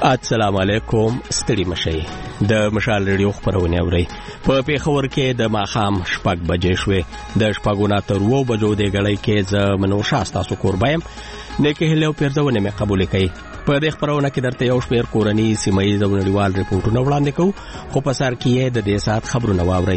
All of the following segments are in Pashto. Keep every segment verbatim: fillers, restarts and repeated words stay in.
السلام علیکم ستړي مشي د مشال ریډیو خبرونه اوري په پیښور کې د ماخام شپږ بجې شوې د شپږونه تر وو بجو د غړې کې ز منو شاستا سو قربایم نیکه هلو پیرځونه مې قبول کړي په دې خبرونه کې درته یو شپیر کورنی سیمایي ځونړیوال ریپورتونه وړاندې کوو خو په سر کې د دې سات خبرونه واوري.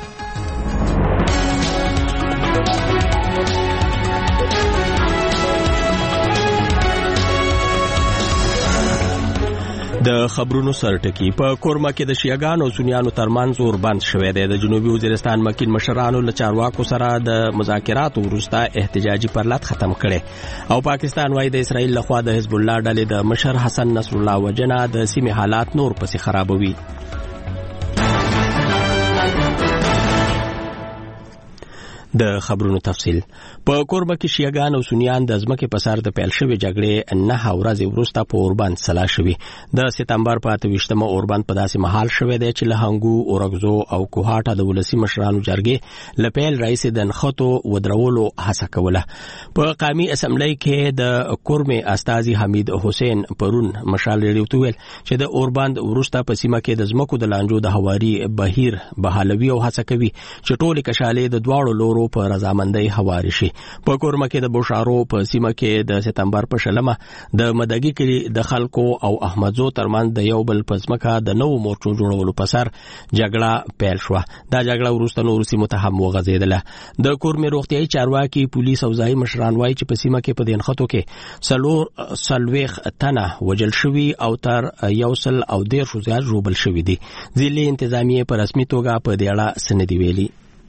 د خبرونو سرټکی په کورما کې د شیعاګانو او سنیانو ترمنځ اور بند شوې ده. د جنوبي وزیرستان مکین مشرانو له چارواکو سره د مذاکراتو وروسته احتجاجي پرلط ختم کړي او پاکستان وايي د اسرائیل لخوا د حزب الله ډلې د مشر حسن نصر الله وجنه د سیمې حالات نور پسې خرابوي. د خبرونو تفصیل په کوربه کې شیعاګان او سنیان د ځمکې په سر د پیل شوې جګړې نه ورځې وروسته په اوربند سلا شوي. د سپتمبر په اته ویشتمه اوربند په داسې محل شوی دی چې له هنګو اورګزو او کوهاټه د ولسی مشرانو جرګې له پیل رئیس د نخټو ودرولو هڅه کوله. په قومي اسمبلی کې د کورمې استاذي حمید حسین پرون مشال ریډیو ته ویل چې د اوربند وروسته په سیمه کې د ځمکو د لانجو د هواري بهیر بحالوي او هڅه کوي چې ټول کشالې د دواړو لورو په رضامندۍ هواري شي. په کورمه کې د بوشارو په سیمه کې د سپتمبر په شلمه د مدګي کې د خلکو او احمدزو ترمنځ د یو بل پزمکه د نو مورچو جوړولو په سر جګړه پیل شو. دا جګړه وروسته نور سیمو ته هم وغځیدله. د کورمه روغتيایي چارواکي پولیس او ځای مشران وایي چې په سیمه کې په دینخطو کې سلور سلويخ تنه وجل شوی او تر یوسل او ډیر شو زیات جوړبل شوی دي. ځلې انتظامیه په رسمي توګه په دې اړه سندې ویلي.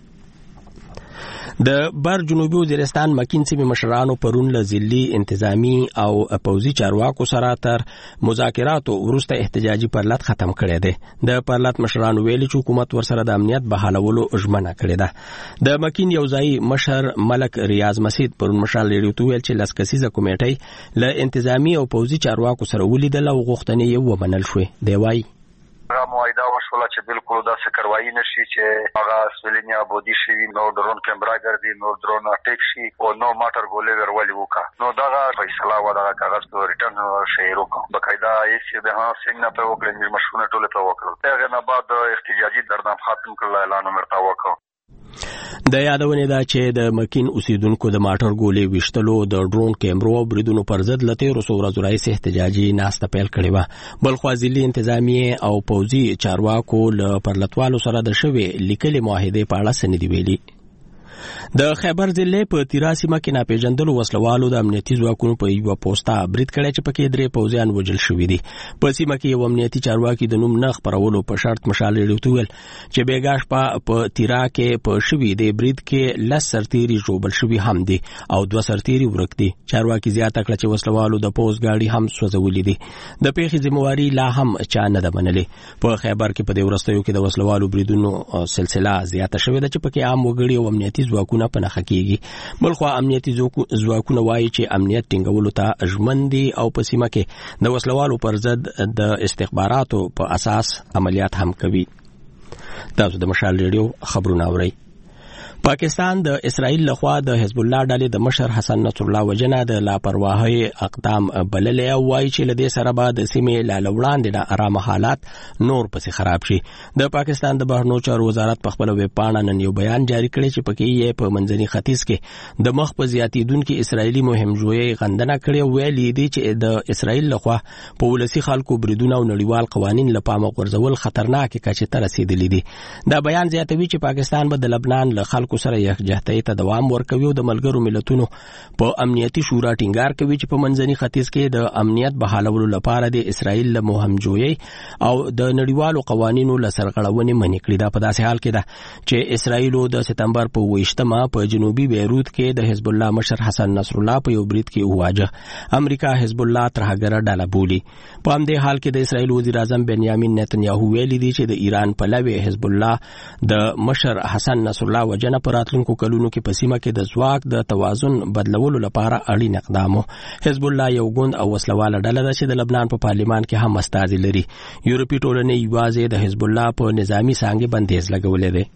د بر جنوبي وزیرستان مکین سیمې مشرانو پرون له ځلي انتظامی او پوځي چارواکو سره تر مذاکراتو وروسته احتجاجي پرلط ختم کړی دی. د پرلط مشرانو ویلي چې حکومت ورسره د امنیت بحالولو ژمنه کړې ده. د مکین یو ځای مشر ملک ریاض مسید پرون مشال ریډیو ته ویل چې لس کسیزه کمیټې له انتظامی او پوځي چارواکو سره ولیدل او غوښتنې یې ومنل شوې. دی وایي هغه موعده وشوله چې بالکل داسې کاروایي نشي چې هغه سویلینیا بودی شي نو درون کیمرا ګرځي نو درون اټیک شي او نو ماټر ګولې ورولي وکا نو دغه فیصله و دغه کاغذ په ریټرن شهر وکړ. بقاعده یې د ها څنګه په وکړل مشونه ټول په وکړل. هغه نه بعد احتجاجي دردنام ختم کړل اعلان مرتا وکړ. د یادونه ده چې د مکین اوسیدونکو د ماټر ګولې وشتلو د ډرون کیمرو او بریدونو پر ضد لته رسو ورځ راځي احتجاجي ناسته پیل کړې و. بل خو ځلې انتظامیه او پوځي چارواکو له پرلطوالو سره د شوی لیکلي معاهده په اړه سندې ویلي. د خیبر ضلع په تیرا سیمه کې ناپېژندلو وسلوالو د امنیتي ځواکونو په یو پوسټه برید کړی چې پکې درې پوځیان وژل شوي دي. په سیمه کې یو امنیتي چارواکي د نوم نه خپرولو په شرط مشال ریډیو ته ویل چې بیګاش په تیرا کې په شوي دی برید کې لس سرتیري جوړبل شوي هم دي او دوه سرتیري ورک دي. چارواکي زیاته کړه چې وسلوالو د پوز گاډي هم سوځولې دي. د پیښې ذمہواری لا هم چا نه ده منلې. په خیبر کې په دې ورستیو کې د وسلوالو بریدونو سلسله زیاته شوې ده چې پکې عام وګړي او امنیتي ځواکونه په نخښه کېږي. بلخو امنیتي ځواکونه وایي چې امنیت ټینګولو ته ژمن دي او په سیمه کې د وسلوالو پر ضد د استخباراتو په اساس عملیات هم کوي. تاسو د مشال ریډیو خبرونه اورئ. پاکستان د اسرائیل لخوا د حزب الله ډلې د مشر حسن نصر الله وجنه د لاپرواهي اقدام بللې او وایي چې له دې سره به د سیمې لا وړاندې د آرام حالات نور پسې خراب شي. د پاکستان د بهرنیو چارو وزارت په خپل ویب پاڼه نن یو بیان جاری کړی چې پکې یې په منځني ختیځ کې د مخ په زیاتیدونکو اسرائیلي مهمجویي غندنه کړې او ویلي دي چې د اسرائیل لخوا په ولسی خلکو بریدونه او نړیوال قوانین له پامه غورځول خطرناک کچې ته رسیدلي دي. دا بیان زیاتوي چې پاکستان به د لبنان له خلکو سره یکجهتۍ ته دوام ورکوي او د ملګرو ملتونو په امنیتي شورا ټینګار کوي چې په منځني ختیځ کې د امنیت بحالولو لپاره د اسرائیل له مهمجویي او د نړیوالو قوانینو له سرغړونې منع کړي. دا په داسې حال کې ده چې اسرائیل د سپتمبر په ویشتمه په جنوبي بیروت کې د حزب الله مشر حسن نصر الله په یو برید کې وواجه. امریکا حزب الله ترهګره ډله بولي. په همدې حال کې د اسرائیل وزیر اعظم بنیامین نتنیاهو ویلي دی چې د ایران پلوی حزب الله د مشر حسن نصر الله وجنه پر راتلونکو کلونو کې په سیمه کې د ځواک د توازن بدلولو لپاره اړین اقدام. حزب الله یو ګوند او وسلواله ډله ده چې د لبنان په پارلیمان کې هم استازي لري. یورپي ټولنې یوازې د حزب الله په نظامی څانګې بندیز لګولې ده.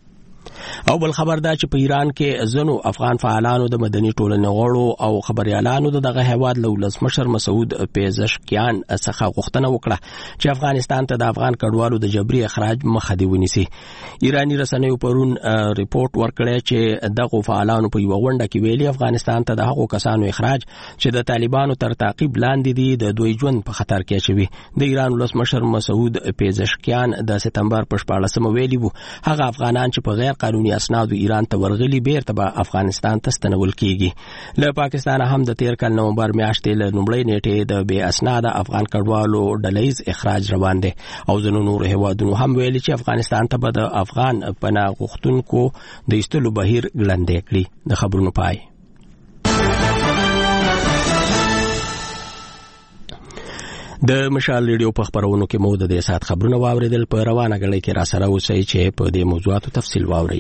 او بل خبر دا چې په ایران کې ځنو افغان فعالانو د مدني ټولنې غړو او خبريالانو دغه هیواد له ولسمشر مسعود پیزشکیان څخه غوښتنه وکړه چې افغانستان ته د افغان کډوالو د جبري اخراج مخه دی ونیسي. ایرانی رسنیو پرون ریپورت ورکړی چې دغه فعالانو په یو غونډه کې ویلي افغانستان ته د هغو کسانو اخراج چې د طالبانو تر تعقیب لاندې دي د دوی ژوند په خطر کې اچوي. د ایران ولسمشر مسعود پیزشکیان د سپتمبر په شپاړلسمه ویلي وو هغه افغانان چې په غیر قانوني اسنادو ایران ته ورغلي بیرته به افغانستان ته ستنول کیږي. له پاکستان هم د تیر کال نومبر میاشتې له لومړۍ نیټې د بې اسناده افغان کډوالو ډلهیز اخراج روان دی او ځینو نورو هیوادونو هم ویلي چې افغانستان ته به د افغان پناه غوښتونکو د ایستلو بهیر ګړندی کړي. د خبرونو پای. د مشال ریډیو په خبرونو کې مو د دې سات خبرونه واوریدل. په روانه غړي کې را سره اوسئ چې په دې موضوعاتو تفصیل واورئ.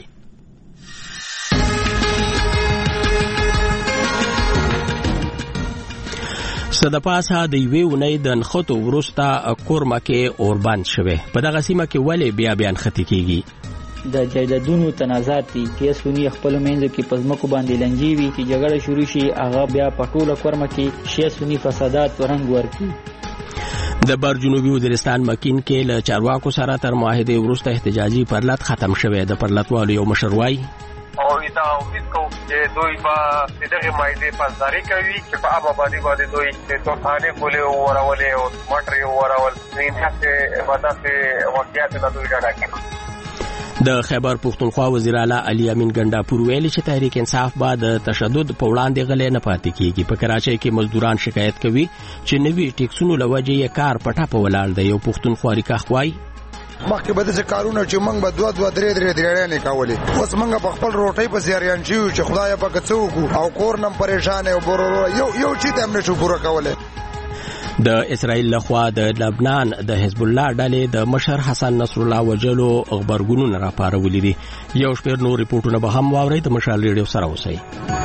صدپاسه د یوې اونۍ د نښتو وروسته کورمه کې اوربند شوی. په دغه سیمه کې ولې بیا بیا نښتې کیږي؟ د جایدادونو تنازعات دي چې سونی خپل منځ کې پزمکو باندې لنجي وي چې جګړه شروع شي هغه بیا پټوله کورمه کې شي سونی فسادات ورنګ ورکي. د بر جنوبي وزیرستان مکین کې له چارواکو سره تر معاهده وروسته احتجاجي پرلط ختم شوی. د پرلطوالو یو مشر وایي او دا امید کوم چې دوی به دغه معاهده پاسداري کوي چې په هغه باندې باندې دوی د توخانه کولې ورولې او ماټري ورول نه څه وادثه واقعیت نه دوی ډاډه کوي. د خیبر پختونخوا وزیر اعلی علي امین ګنڈاپور ویلي چې تحریک انصاف بعد تشدد په وړاندې غلې نه پاتې کیږي. په کراچۍ کې مزدوران شکایت کوي چې نوي ټیکسونو لوجې یې کار پټه په ولاړ دی. یو پختونخوا ریکاخوای مخکې به د کارونه چې موږ به دوه دوه درې درې درې نه کولې اوس موږ په خپل روټۍ په زیاریان شو چې خدای په کڅو او کور نم پریشان او برورو یو یو چې تم نشو پوره کولې. د اسرائیل لخوا د لبنان د حزب الله ډلې د مشر حسن نصر الله وجلو خبرګونونه راپارولي دي. یو شمېر نور ریپورتونه به هم واورئ. د مشال ریډیو سره اوسئ.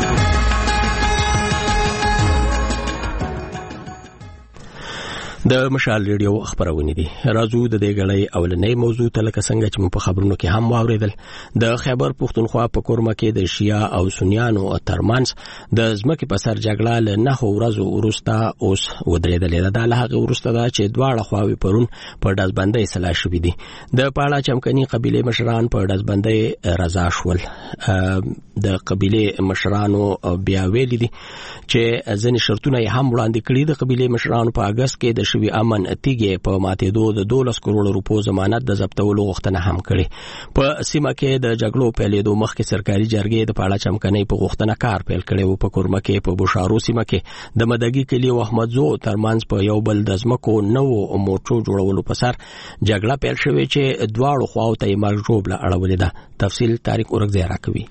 د مشال ریډیو خبرونه دي. راځو د دې غړې اولنې موضوع ته لکه څنګه چې په خبرونو کې هم واوریدل. د خیبر پختونخوا په کورمه کې د شیا او سنیانو ترمنځ د ځمکې په سر جګړه له نه ورځو وروسته اوس ودرېدلې ده. د هغه وروسته دا چې دواړه خواوې پرون په ډزبندۍ سلا شوې دي. د پاړه چمکني قبيله مشران په ډزبندۍ رضا شول. د قبيله مشرانو بیا ویلي دي چې ځینې شرطونه هم وړاندې کړي. د قبيله مشرانو په اگست کې د شوی امن اتیګه په ماتېدو د دولس کروڑ روپو ضمانت د ضبطولو غوښتنه هم کړې. په سیمه کې د جګړو پیلېدو مخکې سرکاري جرګې د پاړه چمکنۍ په غوښتنه کار پیل کړی و. په کورمه کې په بوشارو سیمه کې د مدګي کلی او احمدزو ترمنځ په یو بل د ځمکو نو موټرو جوړولو په سر جګړه پیل شوې چې دواړو خواو ته یې مرګ ژوبله اړولې ده. تفصیل طارق اورګزی راکوي.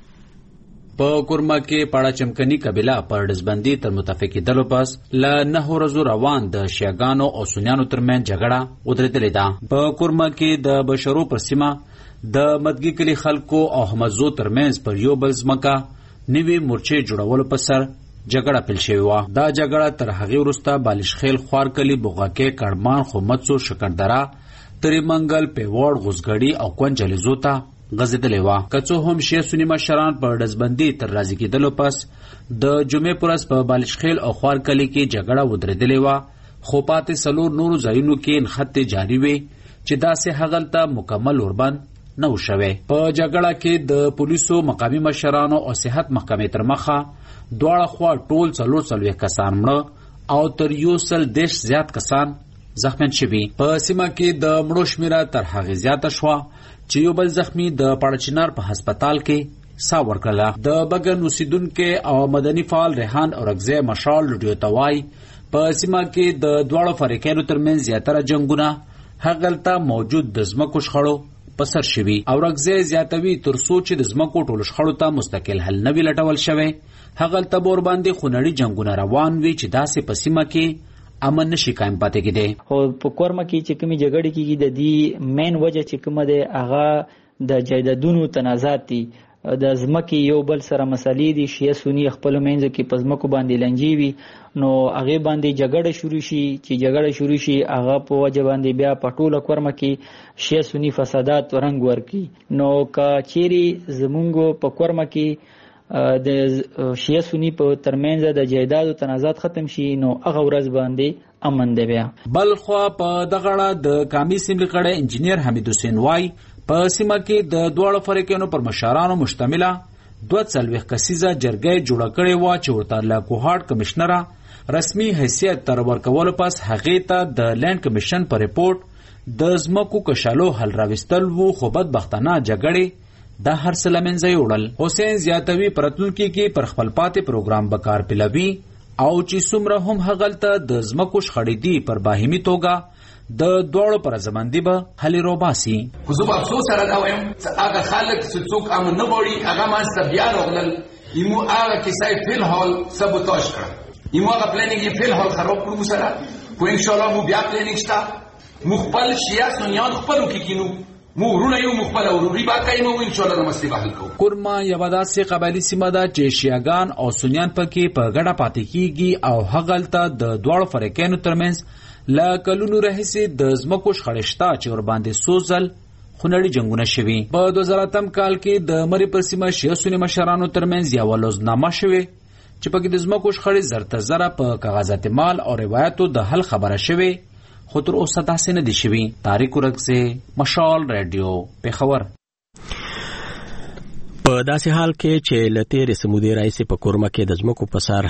په کورما کې پاړه چمکني قبيله پر دزبندي تر متفقې دلو پاس ل نه ورځو روان د شیاګانو او سنیانو ترمن جګړه ودرېدلې ده. په کورما کې د بشرو پر سیمه د مدګي کلی خلکو او احمدزو ترمنځ پر یو بل ځمکه نوي مورچې جوړولو په سر جګړه پیل شوې و. دا جګړه تر هغې وروسته بالشخیل خوارکلی بوغاکې کړمان خومڅو شکردره تری منګل پیوړ غوزګړی او کونجلیزو ته غزیدلې و. که څو هم شیعه سني مشران په ډزبندي تر راضي کېدلو پس د جمعې پر ورځ په بالشخیل او خوارکلي کې جګړه ودرېدلې وه. خو پاتې څلور نورو ځایونو کې نښتې جاري وې چې داسې هغلته مکمل اوربند نه و شوی. په جګړه کې د پولیسو مقامي مشرانو او صحت محکمې تر مخه دواړه خوا ټول څلور څلوېښت کسان مړه او تر یو سل دېرش زیات کسان زخمیان شوي. په سیمه کې د مړو شمېره تر هغې زیاته شوه چې یو بل زخمی د پاړچینار په هسپتال کې سا ورکړله. د بګن اوسیدونکو او مدني فعال ریحان اورګزی مشال لډیو ته وایي په سیمه کې د دواړو فریقینو ترمنځ زیاتره جنګونه هغلته موجود د ځمکو شخړو په سر شوي. اورګزی زیاتوي تر څو چې د ځمکو ټولو شخړو ته مستقل حل نه وي لټول شوی هغلته به ورباندې خونړي جنګونه روان وي چې داسې په سیمه کې امن نشي قائم پاتې کېدی. خو په کورمه کې چې کومې جګړې کېږي د دې مین وجه چې کومه ده هغه د جایدادونو تنازعات دي. د ځمکې یو بل سره مسلې دي، شیعه سني خپل منځ کې په ځمکو باندې لنجې وي، نو هغه باندې جګړه شروع شي. چې جګړه شروع شي هغه په وجه باندې بیا په ټوله کورمه کې شیعه سني فسادات رنګ ورکي. نو که چیرې زمونږ په کورمه کې د شیعه سني په ترمنځ د جایدادو تنازعات ختم شي، نو هغه ورځ باندې امن دی. بیا بل خو په دغه اړه د قومي اسمبلی غړی انجینیر حمید حسین وای په سیمه کې د دواړو فریقونو پر مشرانو مشتمله دوه څلوېښت کسیزه جرګه جوړه کړې وه چې ورته له کوهاټ کمشنره رسمي حیثیت تر ورکولو پس هغې ته د لینډ کمیشن په ریپورټ د ځمکو کشالو حل راوستل وو، خو بدبختانه جګړې دا هر څه له منځه یوړل. حسین زیاتوي په راتلونکي کې پر خپل پاتې پروګرام به کار پیلوي او چې څومره هم هغلته د ځمکو شخړې دي پر باهمي توګه د دوړو پر زمندي به هلې روباسي. خو زه به افسوس سره دا وایم چې هغه خلک چې څوک امن نه غواړي هغه منځته بیا راغلل، ایمو هغه کیسه یې فی الحال سبوتاژ کړه، ایمو هغه پلانینګ یې فی الحال خراب کړو سره. خو انشاءالله مو بیا پلانینګ شته، مو خپل شیعه سنیان خپلو کې کینو، مو ورونه یو مو خپله وروري با کوي، مو انشاءالله د مسلې به حل کوو. کورما یوه داسې قبایلي سیمه ده چې شیعهګان او سنیان پکې په ګډه پاتې کیږي او هغلته د دواړو فریقینو ترمنځ له کلونو راهیسې د ځمکو شخړې شته چې ورباندې څو ځل خونړي جنګونه شوي. په دوه زره اتم کال کې د مرې پر سیمه شیعه سني مشرانو ترمنځ یوه لوزنامه شوې چې پکې د ځمکو شخړې زر تر زره په کاغذات مال او روایتو د حل خبره شوې، خو تر اوسه داسې نه دي شوي. طارق ورکزی، مشال ریډیو، پېښور. په داسې حال کې چې له تېرې سمودې راهیسې په کورمه کې د ځمکو په سر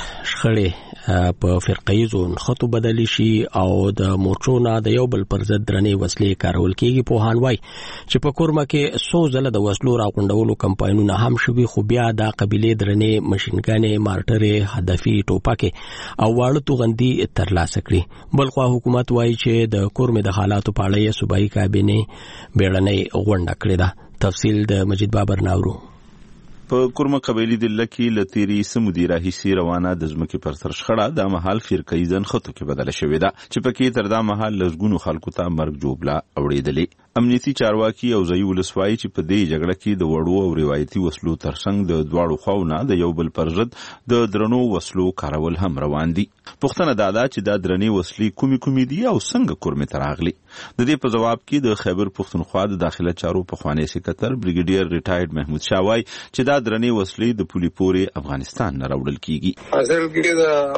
شخړې په فرقیزو نښتو بدلې شي او د مورچو نه د یو بل پر ضد درنې وسلې کارول کېږي. پوهان وایي چې په کورمه کې څو ځله د وسلو راغونډولو کمپاینونه هم شوي، خو بیا دا قبیلې درنې مشینګانې، مارټرې، هدفي ټوپکې او واړه توغندي ترلاسه کړي. بلخوا حکومت وایي چې د کورمې د حالاتو په اړه یې صوبایي کابینې بیړنۍ غونډه کړې ده. تفصیل د مجید بابر ناورو. په کورمه قبایلي دله کې له تېرې سمودې راهیسې روانه د ځمکې پر سر شخړه دا مهال فرقیزه نښتو کې بدله شوې ده چې پکې تر دا مهال لسګونو خلکو ته مرګ جوبله اورېدلې. امنیتي چارواکي او ځایي ولس وایي چې په دې جګړه کې د وړو او روایتي وسلو ترڅنګ د دواړو خواو نه د یو بل پر ضد د درنو وسلو کارول هم روان دي. پوښتنه دا ده چې دا درنې وسلې کومې کومې دي او څنګه کورمې ته راغلي. د دې په ځواب کې د خیبر پښتونخوا د داخله چارو پخوانی سکرټر بریګیډیر ریټایرډ محمود شاه وایي چې دا درنې وسلې د پولې پورې افغانستان نه راوړل کیږي. اصل کې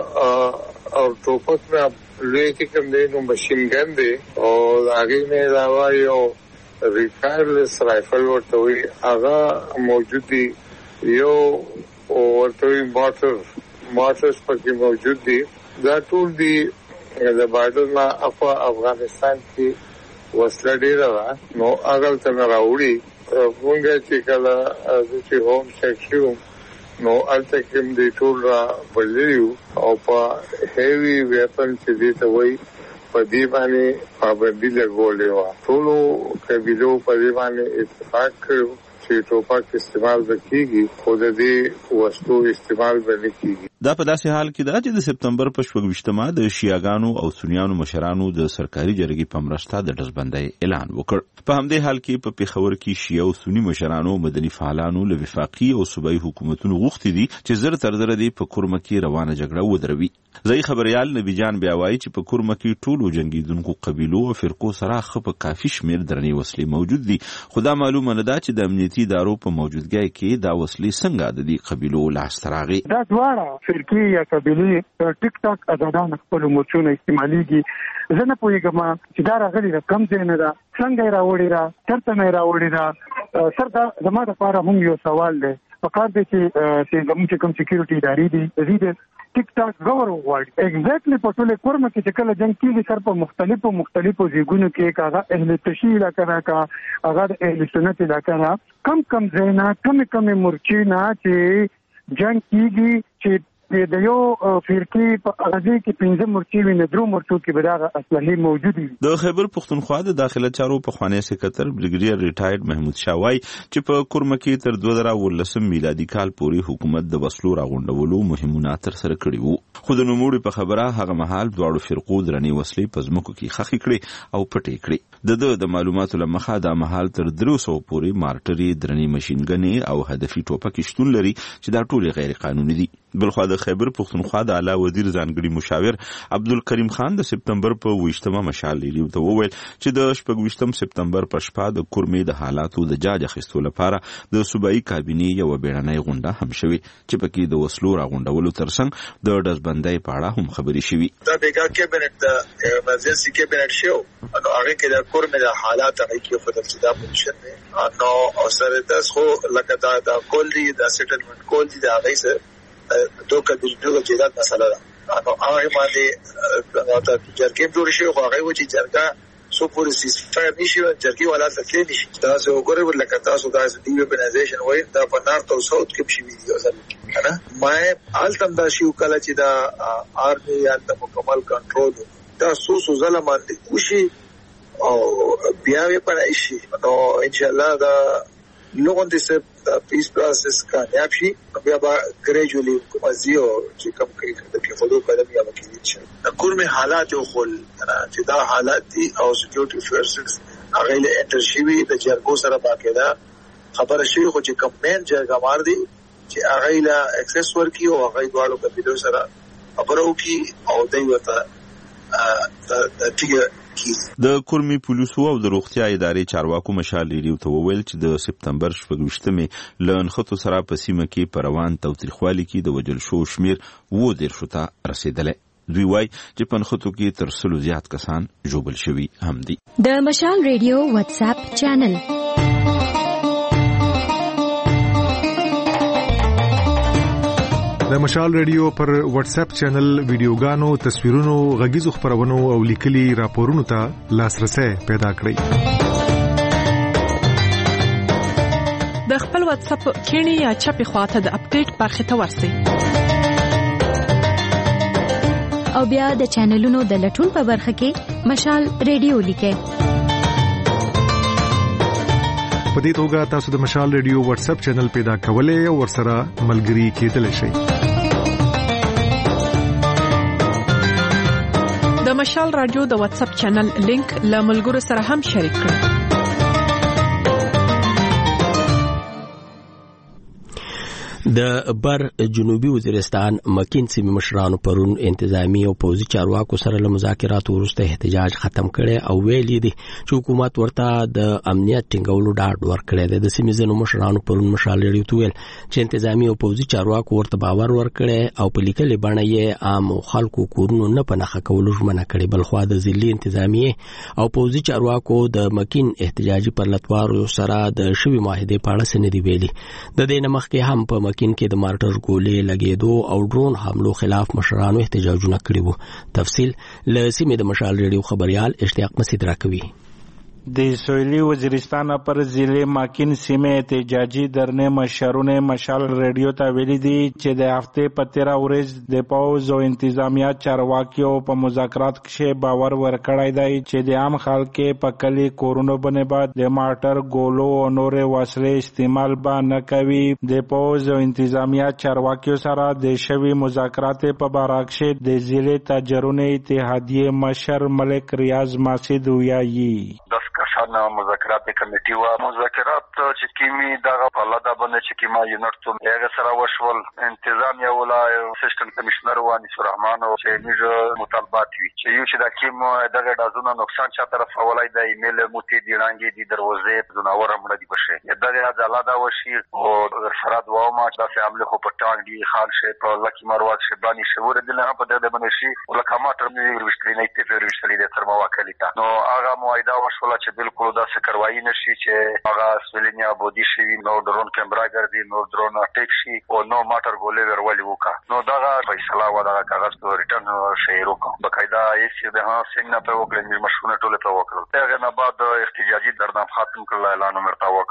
دا او ټوپک نه لوی کې کوم دی نو ماشين ګن دی او هغه نه علاوه یو ریکایرلس رایفل ورته وي هغه موجود دی، یو ورته وي ماټر ماټرز پکې موجود دي. دا ټول دی د بارډر نه اخوا افغانستان کې وسله ډیره ده، نو هغه ته راوړي. مونږ چې کله چې هوم سیکشن نو الته کوم دی ټول را بللیو او په هیوی ویپن چې دی ته وایي په دې باندې پابندي لګولې وه. ټولو قبیلو په دې باندې اتفاق کړو چې ټوپک استعمال به کیږي، خو د دې وسلو استعمال به نه کیږي. دا په داسې حال کې ده چې د سپتمبر په شپږویشتمه د شیعاګانو او سنیانو مشرانو د سرکاري جرګې په مرسته د ډزبندۍ اعلان وکړ. په همدې حال کې په پېښور کې شیعه او سني مشرانو مدني فعالانو له وفاقي او صوبایي حکومتونو غوښتي دي چې زر تر زره دې په کورمه کې روانه جګړه ودروي. ځایي خبریال نبی جان بیا وایي چې په کورمه کې ټولو جنګېدونکو قبیلو او فرقو سره ښه په کافي شمېر درنې وسلې موجود دي، خو دا معلومه نه ده چې د امنیتي ادارو په موجودګۍ کې دا وسلې څنګه د دې قبیلو لاسته راغلي. دا دواړه فرقې یا قبیلې ټیک ټاک ازادان خپل مورچونه استعمالېږي. زه نه پوهېږم چې دا راغلي ده کوم ځای نه ده، څنګه یې راوړې ده، چېرته نه یې راوړې ده. سر دا زما دپاره هم یو سوال دی. پکار دی چې زموږ چې کوم سکیورټي ادارې دي د دې ټیک ټاک غور وغواړي. ایگزیکټلی په ټوله کورمه کې چې کله جنګ کېږي سر په مختلفو مختلفو ځایونو کې که هغه اهل تشیع علاقه ده که هغه د اهل سنت علاقه ده، کم کم ځای نه کمې کمې مورچې نه چې جنګ کېږي چې چې د یو فرقې په اغازي کې پنځه مرچي وي نه درو مرچو کې به دا اصلي موجود وي. د خیبر پښتونخوا د داخله چارو پخوانی سکرټر بریګیډیر ریټایرډ محمود شاه وایي چې په کورمه کې تر دوه زره ولسم میلادي کال پورې حکومت د وسلو راغونډولو مهمونه تر سره کړي وو، خو د نوموړي په خبره هغه مهال دواړو فرقو درنې وسلې په ځمکو کې خښې کړې او پټې کړې. د ده د معلوماتو له مخه دا مهال تر درې سوو پورې مارټرې، درنې ماشینګنې او هدفي ټوپکې شتون لري چې دا ټولې غیر قانوني دي. بلخوا د خیبر پښتونخوا د اعلی وزیر ځانګړي مشاور عبدالکریم خان د سپتمبر په ویشتمه مشال ریډیو ته وویل چې د شپږ ویشتم سپتمبر په شپه د کورمې د حالاتو د جاج اخیستو لپاره د صوبایي کابینې یوه بیړنۍ غونډه هم شوې چې پکې د وسلو راغونډولو ترڅنګ د ډزبندۍ په اړه هم خبرې شوې. دا بیګا کابینټ د ایمرجنسي کابینټ شو نو هغه کې د کورمې د حالات هغه کې خپل چې دا پوزیشن دی نو او سره د خو لکه دا د کول دی د سیټلمنت کول دی دا هغه سره دوکه د جوړ جداد مسله ده نو هغه باندې دا جرګې جوړ شي خو هغه و چې جرګه سو پوری سیسفایر نشي جرګې ولا تکلیف نشي تاسو وګورئ ولکه تاسو دا د ویبنایزیشن وایي دا په نارت او ساوث کې شي ویډیو ځل کنه ما التم دا شی وکړه چې دا آرمي یا د مکمل کنټرول دا سو سو ظلمان دي وشي او بیا یې پرای شي نو ان شاء الله دا لوګون دې سه پیس پروسس کامیاب شي بیا به ګریجوالي کومازیو چې کوم کوي د کفلو قدم یا وکړي چې د کورمه حالات او خل چې دا حالات دي او سکیورټي فورسز هغه له انټر شي د جرګو سره باقاعده خبره شي خو چې کمپاین جرګه مار دي چې هغه له اکسس ورکی او هغه دواړو کپیلو سره خبرو کی او دوی وته د ټیګه د کورمي پولیسو او د روغتیا ادارې چارواکو مشال ریډیو ته وویل چې د سپتمبر شپږ ویشتمې له نښتو سره په سیمه کې په روان تاوتریخوالي کې د وژل شوو شمېر اووه دېرشو ته رسېدلی. دوی وایي چې په نښتو کې تر سلو زیات کسان ژوبل شوي هم دي. د مشال ریډیو واتساپ چینل د مشال ریډیو پر واتس اپ چینل ویډیوګانو، تصویرونو، غږیزو خبرونو او لیکلي راپورونو ته لاسرسي پیدا کړئ. د خپل واتس اپ کینی یا چپی خواته د اپډیټ برخه ته ورسئ او بیا د چینلونو د لټون په برخه کې مشال ریډیو لیکئ. په دې توګه تاسو د مشال ریډیو واتس اپ چینل پیدا کولای او ورسره ملګري کېدلی شئ. د مشال رادیو د واتس اپ چینل لینک له ملګرو سره هم شریک کړئ. د بر جنوبي وزیرستان مکین سیمې مشرانو پرون انتظامی او پوځي چارواکو سره له مذاکراتو وروسته احتجاج ختم کړي او ویلي دي چې حکومت ورته د امنیت ټینګولو ډاډ ورکړی دی. د سیمې ځینو مشرانو پرون مشال ریډیو ته ویل چې انتظامی او پوځي چارواکو ورته باور ورکړی او په لیکلې بڼه یې عام خلکو کورونو نه په نښه کولو ژمنه کړې. بلخوا د ضلعي انتظامی او پوځي چارواکو د مکین احتجاجي پرلتوارو سره د شوي معاهدې په اړه څه نه دي ویلي. د دې نه مخکې هم په مکین کې د مارټر ګولې لګېدو او ډرون حملو خلاف مشرانو احتجاجونه کړي وو. تفصیل له سیمې د مشال ریډیو خبريال اشتیاق مسعود راکوي. د سویلی وزیرستان پر ضلع ماکین سیمه احتجاجي درنه مشرونه مشال ریډیو ته ویلي دي چې د هفته په تیرا ورځ د پاوز او انتظامیه چارواکیو په مذاکرات کې باور ورکړای دی چې د عام خلکو په کلی کورونو باندې بعد د مارټر ګولو او نور وسلې استعمال به نه کوي. د پاوز او انتظامیه چارواکیو سره د شوی مذاکرات په بارکشه د ضلع تجربه اتحادیه مشر ملک ریاض ماسید ویایي کسان مذاکرات کمیټي و مذاکرات چې کیمي دغه په لدا باندې چې کیما یونټ ته هغه سره وشول انتظامیه ولا اسسټنټ کمشنر و انیس الرحمن او چې موږ مطالبات وی چې یو چې د کیم دغه دازونه نقصان چا طرف ولای د ایمیل موتی دی رانګي دی دروازه زناور مړ دی بشه دغه ځالادا وشي او فراد و ما چې عمله خو په ټانګ دی خال شي په لکی مروات شبانی شور دي نه په دغه باندې شي ولکه ما تر مې ورشتري نه ته ورشتري د تر مواکلیتا نو هغه موعده وشول چې بالکل دا سکروایی نشي چې هغه سویلینیا بودی شي نو ډرون کیمرا ګرځي نو ډرون اټیک شي او نو ماټر ګولې ورولي وکا نو دا فیصله و دا کاغذ ته ریټرن شي وکړه بقاعده یې د ها څنګه په وکړل مې مشونه ټوله په وکړل هغه نه بعد احتجاجي دردام ختم کړل اعلان مرتا وکړ.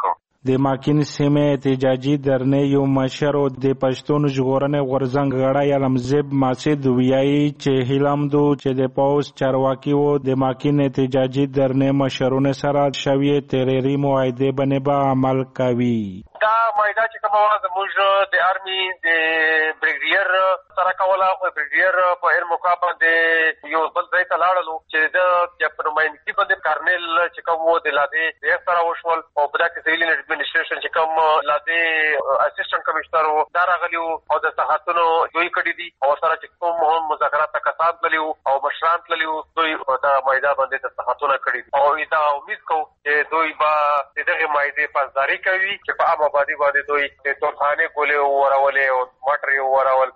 د ماکین سیمه احتجاجي درنې یو مشر او د پښتون ژغورنې غورځنګ غړی علمزیب ماسد ویایي چې هیلمدو چې د پوز چارواکي وو د ماکین احتجاجي درنې مشرونه سره شوی تحریری معاهده باندې به عمل کوي. دا معاهده چې کومه وه زموږ د آرمي د بریګیډیر سره کوله، خو بریګیډیر په هر موقع باندې یو بل ځای ته لاړلو چې د په نمایندګي باندې کارنیل چې کوم و د لادې د سره وشول او په دا کې سیویل اډمنسټریشن چې کوم لادې اسسټنټ کمشنر و دا راغلی وو او د صحافانو دوی کړي دي او سره چې کوم هم مذاکرات ته کسان تللي وو او مشران تللي وو دوی دا معاهده باندې د صحافانو کړي دي او دا امید کوو چې دوی به د دغې معاهدې پاسداري کوي چې په عام آبادي باندې دوی د توپخانې ګولې وورولې او موټر یې وورول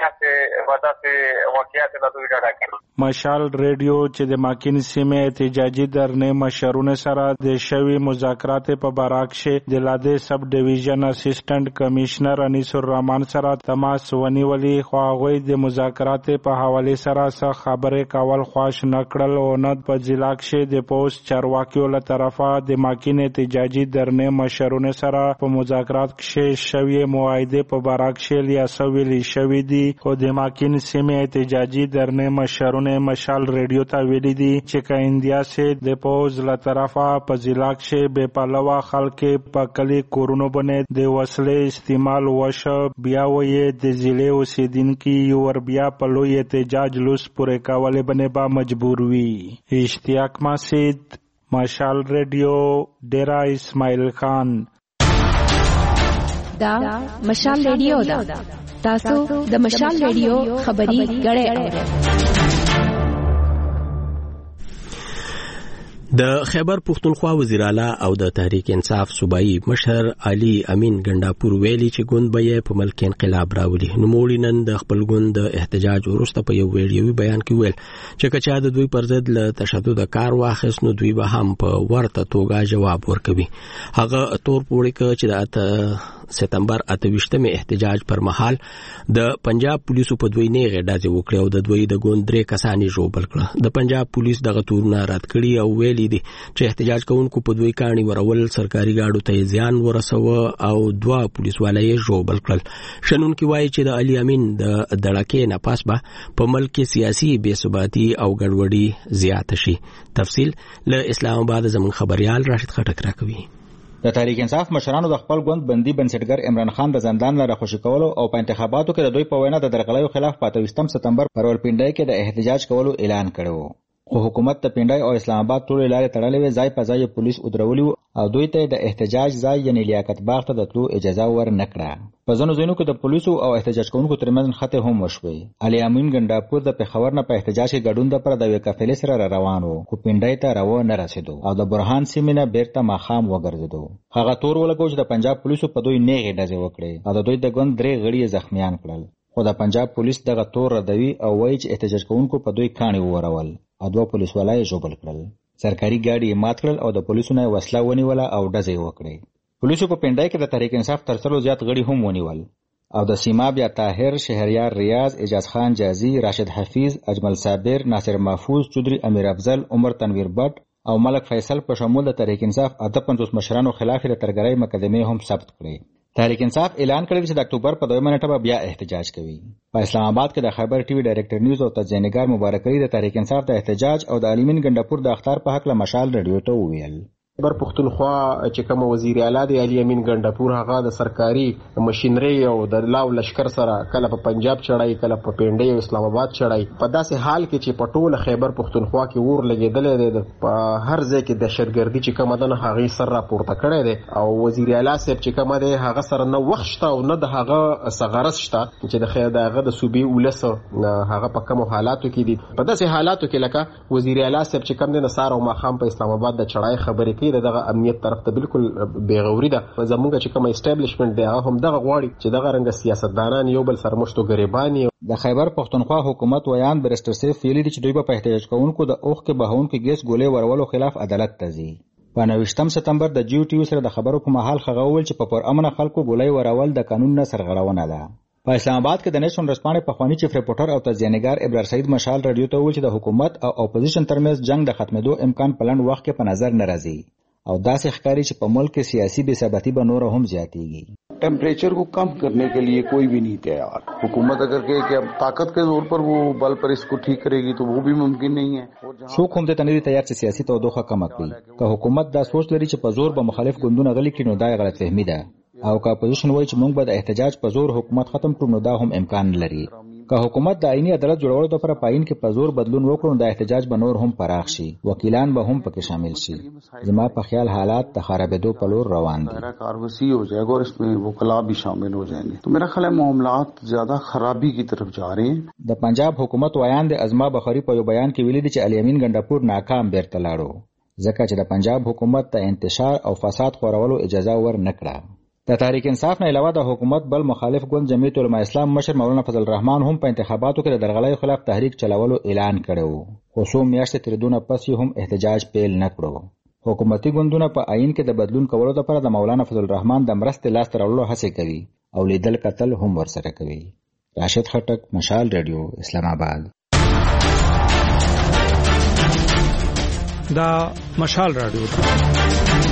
مشال ریډیو چې د ماکین سیمه احتجاجي درنې مشرونه سره د شوی مذاکرات په باراکشه د لادې سب ډیویژن اسسټنټ کمشنر انیس الرحمن سره تماس ونیولې، خو هغوی د مذاکرات په حواله سره څه خبرې کول خوښ نه کړل او نه په ضلع کې د پوسټ چارواکیو له طرفه د ماکین احتجاجي درنې مشرونه سره په مذاکرات کې شوی معاهده په باراکشه لیا سویلی شوی دی. خو د ماکین سیمه احتجاجي درنې مشرونه مشال ریډیو ته ویلي دي چې که انډیا سه د پوز له طرفه په ضلع کې بے پلوه خلک په کلی کورونو باندې د وسلې استعمال وشو، بیا وې د ضلع اوسیدونکو ور بیا په لوی احتجاج لوس پورې کولې باندې با مجبور وي. اشتیاق مسعود، مشال ریډیو، ډیرا اسماعیل خان. دا مشال ریډیو دا تاسو د مشال ریډیو خبري غړې اورئ. د خیبر پختونخوا وزیر اعلی او د تحریک انصاف صوبایي مشر علي امین ګنداپور ویلي چې ګوند به یې په ملک انقلاب راولي. نوموړي نن د خپل ګوند د احتجاج وروسته په یو ویډیوي بیان کې ویل چې که چا د دوی پر ضد له تشدد کار واخیست نو دوی به هم په ورته توګه جواب ورکوي. هغه تور پوړی ک چې د سپتمبر اته ویشتمه احتجاج پر مهال د پنجاب پولیسو په دوی نه غډازي وکړه او د دوی د ګوند درې کسانی ژوبل کړه. د پنجاب پولیس دغه تورونه رد کړي او ویلي دي چې احتجاج کوونکو په دوی کاڼي ورول سرکاري گاډو ته ځان ورسوه او دوا پولیس والي ژوبل کړل. شنونکي وایي چې د علي امین د دړکې نه پاس به په ملک سیاسي بې ثباتي او ګډوډي زیات شي. تفصیل له اسلام آباد زمون خبريال راشد خټک راکوي. د تحریک انصاف مشرانو د خپل ګوند بندي بنسټګر عمران خان د زندان لاره خوشی کولو او په انتخاباتو کې د دوی په وینا د درغلیو خلاف په اته ویشتم سپتمبر پر ولپینډای کې د احتجاج کولو اعلان کړو. خو حکومت ته پینډای او اسلام آباد ټول لارې تړلې وې، ځای په ځای پولیس ودرولي او دوی ته د احتجاج ځای یعنی لیاقت باغ ته د تلو اجازه ور نه کړه. په ځینو ځایونو کې د پولیسو او احتجاج کوونکو ترمنځ خطه هم وشوي. علي امین ګنداپور د پېښور نه په احتجاج کې ګډون د پر د یو قافلې سره روان وو، خو پینډای ته راو نه رسیدو او د برهان سیمه نه بیرته ماخام وګرځیدو. هغه تور ولګو چې د پنجاب پولیسو په دوی نه غډازي وکړي او د دوی د ګوند درې غړي زخمیان کړل. خو د پنجاب پولیس دغه تور ردوي او وایي چې احتجاج کوونکو په دوی کاڼي ورول او دوه پولیس والای ژوبل کړل. سرکاري گاډي مات کړل او د پولیسو نه وسله ونیوله او ډزې وکړې. پولیسو په پینډای کې د تحریک انصاف تر څلو زیات غړي هم ونیول او د سیما بیا طاهر، شهریار ریاض، اجاز خان جازي، راشد حفیظ، اجمل صابر، ناصر محفوظ چودري، امیر افضل، عمر تنویر بټ او ملک فیصل په شمول د تحریک انصاف اته پنځوس مشرانو خلاف د ترګرۍ مقدمه هم ثبت کړې. تحریک انصاف اعلان کړی چې د اکتوبر په دویمه نیټه به بیا احتجاج کوي. په اسلام آباد کې د خیبر ټي وي ډایریکټر نیوز او تجزیه‌نګار مبارک علي د تحریک انصاف د احتجاج او د علي امین ګنداپور د اخطار په حق له مشال ریډیو ته وویل. خیبر پختونخوا چې کوم وزیر اعلی دی علي امین ګنداپور هغه د سرکاري ماشينري او د لاو لشکر سره کله په پنجاب چړای کله په پینډي او اسلام آباد چړای په داسې حال کې چې په ټول خیبر پختونخوا کې ور لګیدل دی په هر ځای کې دهشتګردي چې کوم دنه هغه سر راپورته کړی دی او وزیر اعلی صاحب چې کوم دی هغه سره نه وخت شته او نه د هغه صغرس شته چې د خیر دغه د صوبې ولس هغه په کوم حالاتو کې دي. په داسې حالاتو کې لکه وزیر اعلی صاحب چې کوم دی نصار او ماخام په اسلام آباد د چړای خبرې دغه امنیت طرف ته بالکل بیغوري ده. زموږ چې کوم اسټابلیشمنت دی هغه هم دغه غواړي چې دغه رنګ سیاستدانان یو بل سره مشتو غریبانی. د خیبر پختونخوا حکومت ویان برسټر سیف ویلي چې دوی په احتجاج کوونکو د اوخ کې بهونکو ګیس ګولې ورولو خلاف عدالت ته ځي. په نوښتم سپتمبر د جیو ټي وي سره د خبرو په محل خغول چې په پر امن خلکو ګولې ورول د قانون نه سرغړونه ده. په اسلام آباد کې د نېشن رسپانې پخوانی چیف ریپورټر او تجزیه‌نګار ابرار سعید مشال رادیو ته ویل چې د حکومت او اپوزیشن ترمنځ جنگ د ختمېدو امکان په لنډ وخت کې په نظر نه راځي او داسې ښکاري چې په ملک کې سیاسي بې ثباتي به نور هم زیاتېږي. टेम्परेचर को कम करने के लिए कोई भी नहीं तैयार. हुकूमत अगर कहे कि अब ताकत के जोर पर वो बल पर इसको ठीक करेगी तो वो भी मुमकिन नहीं है. څوک هم ته نه دي تیار چې سیاسي تودوخه کم کړي. که حکومت دا سوچ لري چې په زور به مخالف ګوندونه غلي کړي نو دا غلط فهمي ده. او که اپوزیشن وایي چې موږ به د احتجاج په زور حکومت ختم کړو نو دا هم امکان لري. که حکومت د آئینی عدالت جوړولو لپاره پاین کې په زور بدلون وکړو نو د احتجاج به نور هم پراخ شي. وکیلان به هم پکې شامل شي. زما په خیال حالات د خرابېدو په لور روان دي. کاروسی हो जाएगा और इसमें वकला भी शामिल हो जाएंगे. तो मेरा ख्याल है मामलात ज्यादा खराबी की तरफ जा रहे हैं. د پنجاب حکومت ویان د ازما بخاری په یو بیان کې ویلي دي چې الیمین ګنداپور ناکام بیرته لاړو ځکه چې د پنجاب حکومت ته انتشار او فساد خورولو اجازه ور نکړه. د تحریک انصاف نه علاوه د حکومت بل مخالف ګوند جمعیت العلماء اسلام مشر مولانا فضل الرحمن هم په انتخاباتو کې د درغلۍ خلاف تحریک چلولو اعلان کړو. خو څو میاشتې تر دونه پس هم احتجاج پیل نکړو. حکومتي ګوندونه په آئین کې د بدلون کولو لپاره د مولانا فضل الرحمن د مرستې لاس ته راوړلو هڅې کوي او لیدل کتل هم ورسره کوي. راشد خټک، مشال رادیو، اسلام آباد. دا مشال رادیو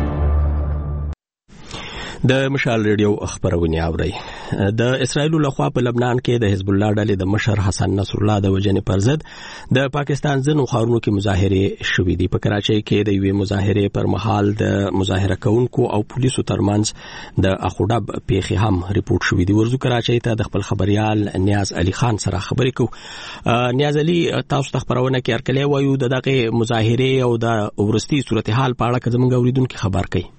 د مشال ریډیو خبرونه اوري. د اسرایل لخوا په لبنان کې د حزب الله ډلې د مشر حسن نصر الله د وجنې پر ضد د پاکستان ځینو ښارونو کې مظاهره شوې دي. په کراچۍ کې د یوې مظاهره پر مهال د مظاهره کوونکو او پولیسو ترمنځ د اخوډب پیښې هم ریپورت شوې دي. ورزو کراچۍ ته د خپل خبريال نیاز علي خان سره خبرې کوو. نیاز علي، تاسو ته خبرونه کې ارکلې وایو د دغه مظاهره او د ورستي صورتحال په اړه کوم اوریدونکو خبر کوي.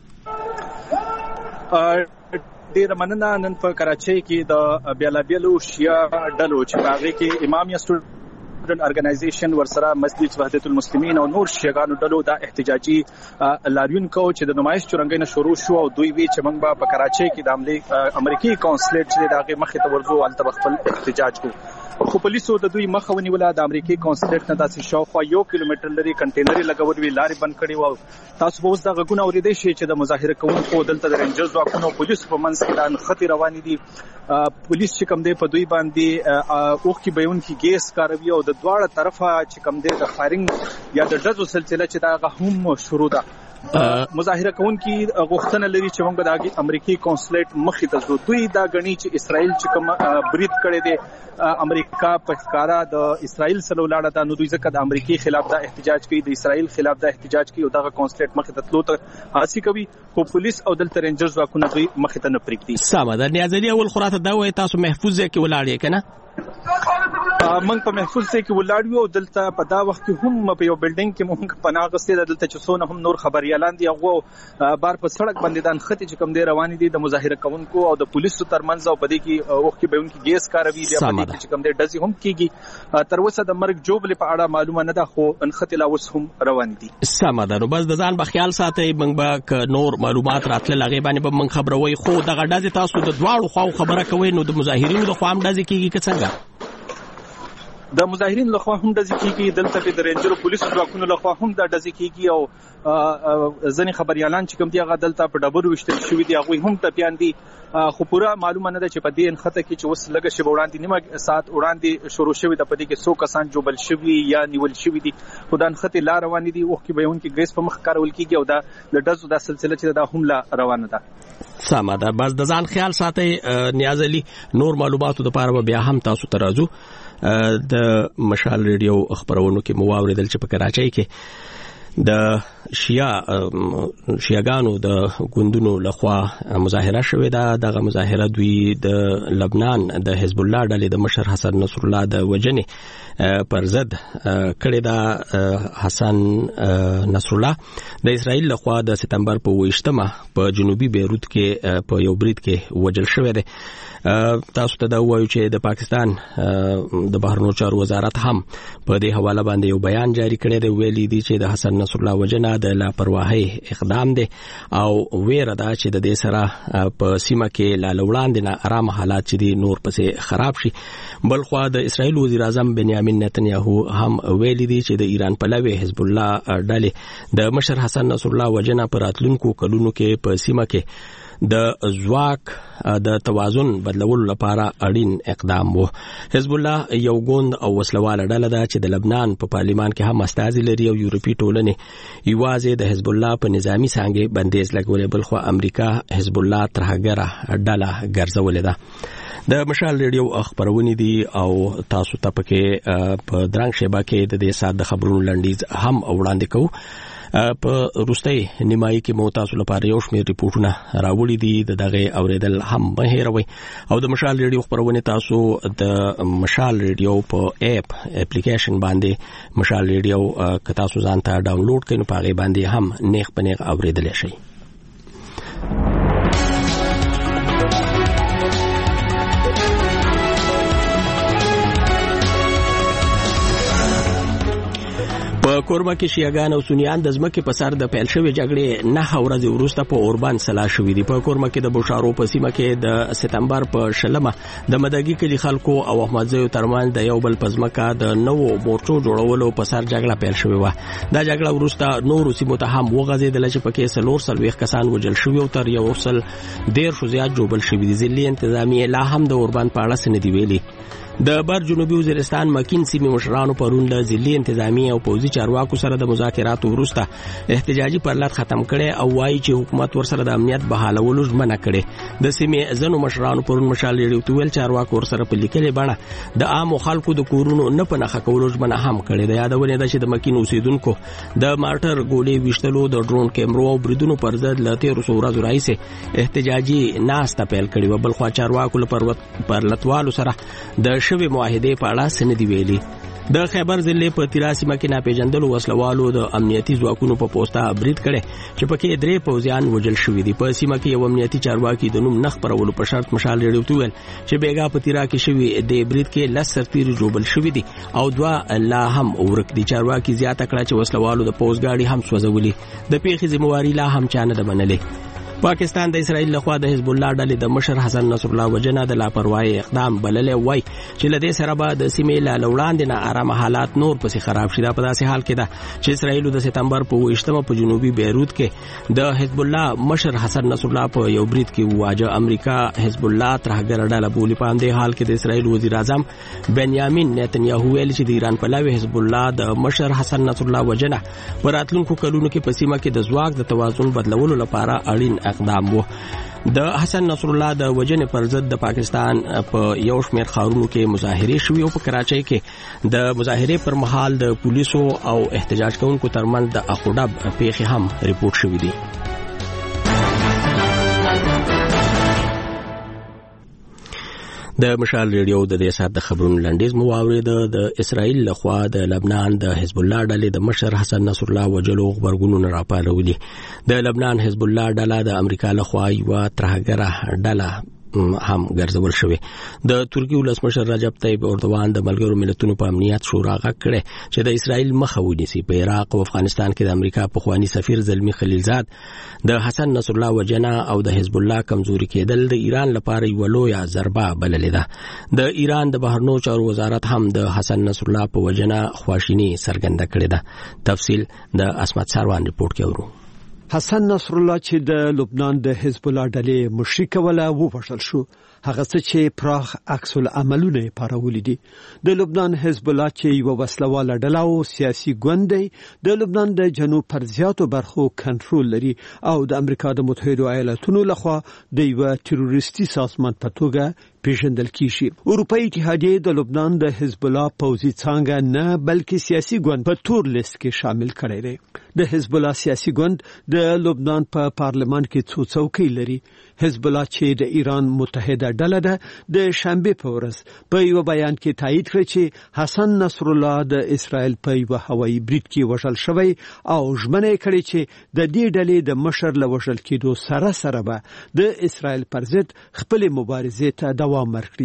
ډیر مننه. نن په کراچۍ کې د بیلابیلو شیا ډلو چې هغه کې امامیه سټوډنټ ارګنایزیشن ورسره مسجد وحدت المسلمین او نور شیعاګانو ډلو د احتجاجي لاریون کو چې د نمایش چرنګینه شروع شو او دوی وی چې موږ په کراچۍ کې د عملی امریکایي کونسلیټ چې دغه مخې ته ورغو الته خپل احتجاج کو. خو پولیسو د دوی مخه ونیوله. د امریکایي کونسلیټ نه داسې شاوخوا یو کیلومتر لري کنټینري لګول وی لارې بند کړي وو. تاسو به اوس د غږونه اورېدئ شئ چې د مظاهره کوونکو دلته د رینجر ځواکونو پولیسو په منځ کې د نښتې روانې دي. پولیس چې کوم دی په دوی باندې اوښکې بهونکي ګیس کاروي او د دواړه طرفه چې کوم دی د فایرنګ یا د ډزو سلسله چې دا هم شروع ده. مظاهره کوونکي غوښتنه لري چې موږ د امریکایي کونسلیټ مخې ته ځو. دوی دا غني چې اسرائیل چې کوم برید کړی دی امریکا په ښکارا د اسرائیل سره ولاړه ده، نو دوی ځکه د امریکای خلاف د احتجاج کوي، د اسرائیل خلاف د احتجاج کوي او دغه کونسلیټ مخې ته تلو ته هڅه کوي. خو پولیس او دلته رینجرز ځواکونه دوی مخې ته نه پرېږدي. سمه ده. نیازلي اول خراته دا وایي تاسو محفوظ ځای کې ولاړ یې که نه؟ موږ په محفوظ ځای کې ولاړ یو. دلته په دا وخت کې هم په یو بلډینګ کې موږ پناه اخیستې ده. دلته چې څونه هم نور خبریالان دي هغه بار په سړک باندې د نښتې چې کوم دی روانې دي د مظاهره کوونکو او د پولیسو ترمنځ او په دې کې اوښکې بهونکي ګیس کاروي دي، په دې کې چې کوم دی ډزې هم کېږي. تر اوسه د مرګ جوړې په اړه معلومه نه ده، خو نښتې لا اوس هم روان دي. سمه ده. نو بس د ځان به خیال ساتئ. موږ به که نور معلومات راتلل هغې باندې به موږ خبروئ. خو دغه ډزې تاسو د دواړو خواو خبره کوئ، نو د مظاهرینو د خوا هم ډزې کېږي که څنګه؟ د مظاهرین لخوا هم ډزې کېږي. دلته په د رینجرو پولیسو ځواکونو لخوا هم دا ډزې کېږي او ځینې خبریالان چې کوم دي هغه دلته په ډبرو ویشتل شوي دي، هغوی هم ټپیان دي. خو پوره معلومه نه ده چې په دې نښته کې چې اوس لږه شېبه وړاندې نیمه ساعت وړاندې شروع شوې ده، په دې کې څو کسان جوبل شوي یا نیول شوي دي. خو دا نښتې لا روانې دي. اوښکې بهونکي ګیس په مخ کارول کېږي او دا د ډزو دا سلسله چې دا هم لا روانه ده. سمه ده. بس د ځان خیال ساتئ. نیاز علي، نور معلوماتو دپاره به بیا هم تاسو ته راځو. د مشال ریډیو خبرونو کې مو واورېدل چې په کراچۍ کې د شیا شیاګانو د ګوندونو لخوا مظاهره شوې ده. دغه مظاهره دوی د لبنان د حزب الله ډلې د مشر حسن نصر الله د وجنې پر ضد کړې ده. حسن نصر الله د اسرائیل لخوا د سپتمبر په ویشتمه په جنوبي بیروت کې په یو برید کې وژل شوی دی. تاسو ته دا وایو چې د پاکستان د بهرنیو چارو وزارت هم په دې حواله باندې یو بیان جاری کړی دی. ویلي دي چې د حسن نصر الله وجنه د لاپرواهۍ اقدام دی او ویره ده چې د دې سره په سیمه کې لا وړاندې نه آرام حالات چې دي نور پسې خراب شي. بل خوا د اسرائیل وزیر اعظم بنیامین نتنیاهو هم ویلي دي چې د ایران پلوي حزب الله ډلې د مشر حسن نصر الله وجنه پر راتلونکو کلونو کې په سیمه کې د ځواک د توازن بدلولو لپاره اړین اقدام وو. حزب الله یو ګوند او وسلواله ډله ده چې د لبنان په پارلیمان کې هم استازي لري او یورپی ټولنې یوازې د حزب الله په نظامی څانګې بندیز لګولې، بل خو امریکا حزب الله ترهګره ډله ګرځولې ده. د مشال ریډیو خبرونه دي او تاسو ته پکې په درنګ شیبه کې د دې سات د خبرونو لنډیز هم وړاندې کوو. په روستۍ نیمایي کې مو تاسو لپاره یو شمېر ریپورتونه راوړي دي، د دغه اوریدل هم مه هېروئ. او د مشال ریډیو خبرونه تاسو د مشال ریډیو په اپ اپلیکیشن باندې مشال ریډیو که تاسو ځان ته ډاونلوډ کړئ نو په هغې باندې هم نیغ په نیغ اوریدلی شئ. په کوربه کې شیعاګان او سنیان د ځمکې په سر د پیل شوې جګړې نه ورځې وروسته په اوربان سلا شوي دي. په کوربه کې د بوشارو په سیمه کې د سپتمبر په شلمه د مدګي کلي خلکو او احمدزیو ترمنځ د یو بل په ځمکه د نوو مورچو جوړولو په سر جګړه پیل شوې وه. دا جګړه وروسته نورو سیمو ته هم وغځېدله چې پکې څلور څلوېښت کسان وژل شوي او تر یو سل دېرشو زیات ژوبل شوي دي. ځلي انتظامیې لا هم د اوربان په اړه څه نه دي ویلي. د بر جنوبي وزیرستان مکین سیمې مشرانو پرون له ځلي انتظامیې او پوځي چارواکو سره د مذاکراتو وروسته احتجاجي پرلط ختم کړي او وایي چې حکومت ورسره د امنیت بحالولو ژمنه کړې. د سیمې ځینو مشرانو پرون مشال ریډیو ته ویل چارواکو ورسره په لیکلې بڼه د عامو خلکو د کورونو نه په نښه کولو ژمنه هم کړې ده. یادونه ده چې د مکین اوسیدونکو د مارټر ګولې ویشتلو د ډرون کیمرو او بریدونو پر ضد له تېرو څو ورځو راهیسې احتجاجي ناسته پیل کړې وه. بلخوا چارواکو له پرلطوالو سره د شوې معاهدې په اړه څه نه دي ویلي. د خیبر ضلع په تیرا سیمه کې ناپېژندلو وسلوالو د امنیتي ځواکونو په پوسټه برید کړی چې پکې درې پوځیان وژل شوي دي. په سیمه کې یو امنیتي چارواکي د نوم نه خپرولو په شرط مشال ریډیو ته ویل چې بیګا په تیرا کې شوي د برید کې لس سرتیري ژوبل شوي دي او دوه لا هم ورک دي. چارواکي زیاته کړه چې وسلوالو د پوځ ګاډي هم سوځولي. د پیښې ذمہواري لا هم چا نه ده منلې. پاکستان د اسرائیل لخوا د حزب الله ډلې د مشر حسن نصر الله وجنه د لاپروايي اقدام بللې وای چې لدې سره به د سیمې لا لوړاندې نه آرام حالات نور پسې خراب شي. دا په داسې حال کې ده چې اسرائیل د سپتمبر په ویشتمه په جنوبي بیروت کې د حزب الله مشر حسن نصر الله په یو برید کې واجه امریکا حزب الله ترهګر ډله بولی. په همدې حال کې د اسرائیل وزیر اعظم بنیامین نتنیاهو ویل چې د ایران پلاوی حزب الله د مشر حسن نصر الله وجنه په راتلونکو کلونو کې په سیمه کې د ځواک د توازن بدلولو لپاره اړین اقدام وو. د حسن نصر الله د وجنې پر ضد د پاکستان په یو شمېر ښارونو کې مظاهرې شوې او په کراچۍ کې د مظاهرې پر مهال د پولیسو او احتجاج کوونکو ترمنځ د اخوډب پیښې هم ریپورټ شوې دي. د مشال ریډیو د دې سات د خبرونو لنډیز مو واورید. د اسرائیل لخوا د لبنان د حزب الله ډلې د مشر حسن نصر الله وجلو خبرګونونه راپارولي. د لبنان حزب الله ډله د امریکا لخوا یو ترهګره ډله هم ګرځول شوی. د ترکی ولسمشر رجب طیب اردوغان د ملګرو ملتونو په امنیت شورا غږ کړی چې د اسرائیل مخه ونیسي. په عراق او افغانستان کې د امریکا پخوانی سفیر زلمی خلیلزاد د حسن نصر الله وجنه او د حزب الله کمزوري کېدل د ایران لپاره یو لویه ضربه بللې ده. د ایران د بهرنیو چارو وزارت هم د حسن نصر الله په وجنه خواشیني څرګنده کړې ده. تفصیل د اسمت سروان ریپورت کې اورو. حسن نصر الله چې د لبنان د حزب الله ډلې مشري کوله ووژل شو. هغه څه چې پراخ عکس العملونه پارولې دي. د لبنان حزب الله چې یو وسلواله ډله او سیاسي ګوند دی د لبنان د جنوب پر زیاتو برخو کنټرول لري او د امریکا د متحده ایالاتونو لخوا د یو تروریستي سازمان په توګه پیژندل کیږي. اروپאי اتحادیه د لبنان د حزب الله پوځي څنګه نه بلکې سیاسي ګوند په تور لیست کې شامل کړي دي. د حزب الله سیاسي ګوند د لبنان په پارلمان کې څو څوکۍ لري. حزب الله چې د ایران متحده ډله ده د شنبه په ورځ په یو بیان کې تایید کړ چې حسن نصر الله د اسرائیل په یو هوایي برید کې وژل شوی او ژمنه کړې چې د دې ډلې د مشر له وژل کېدو سره سره به د اسرائیل پر ضد خپل مبارزې ته دوام ورکړي.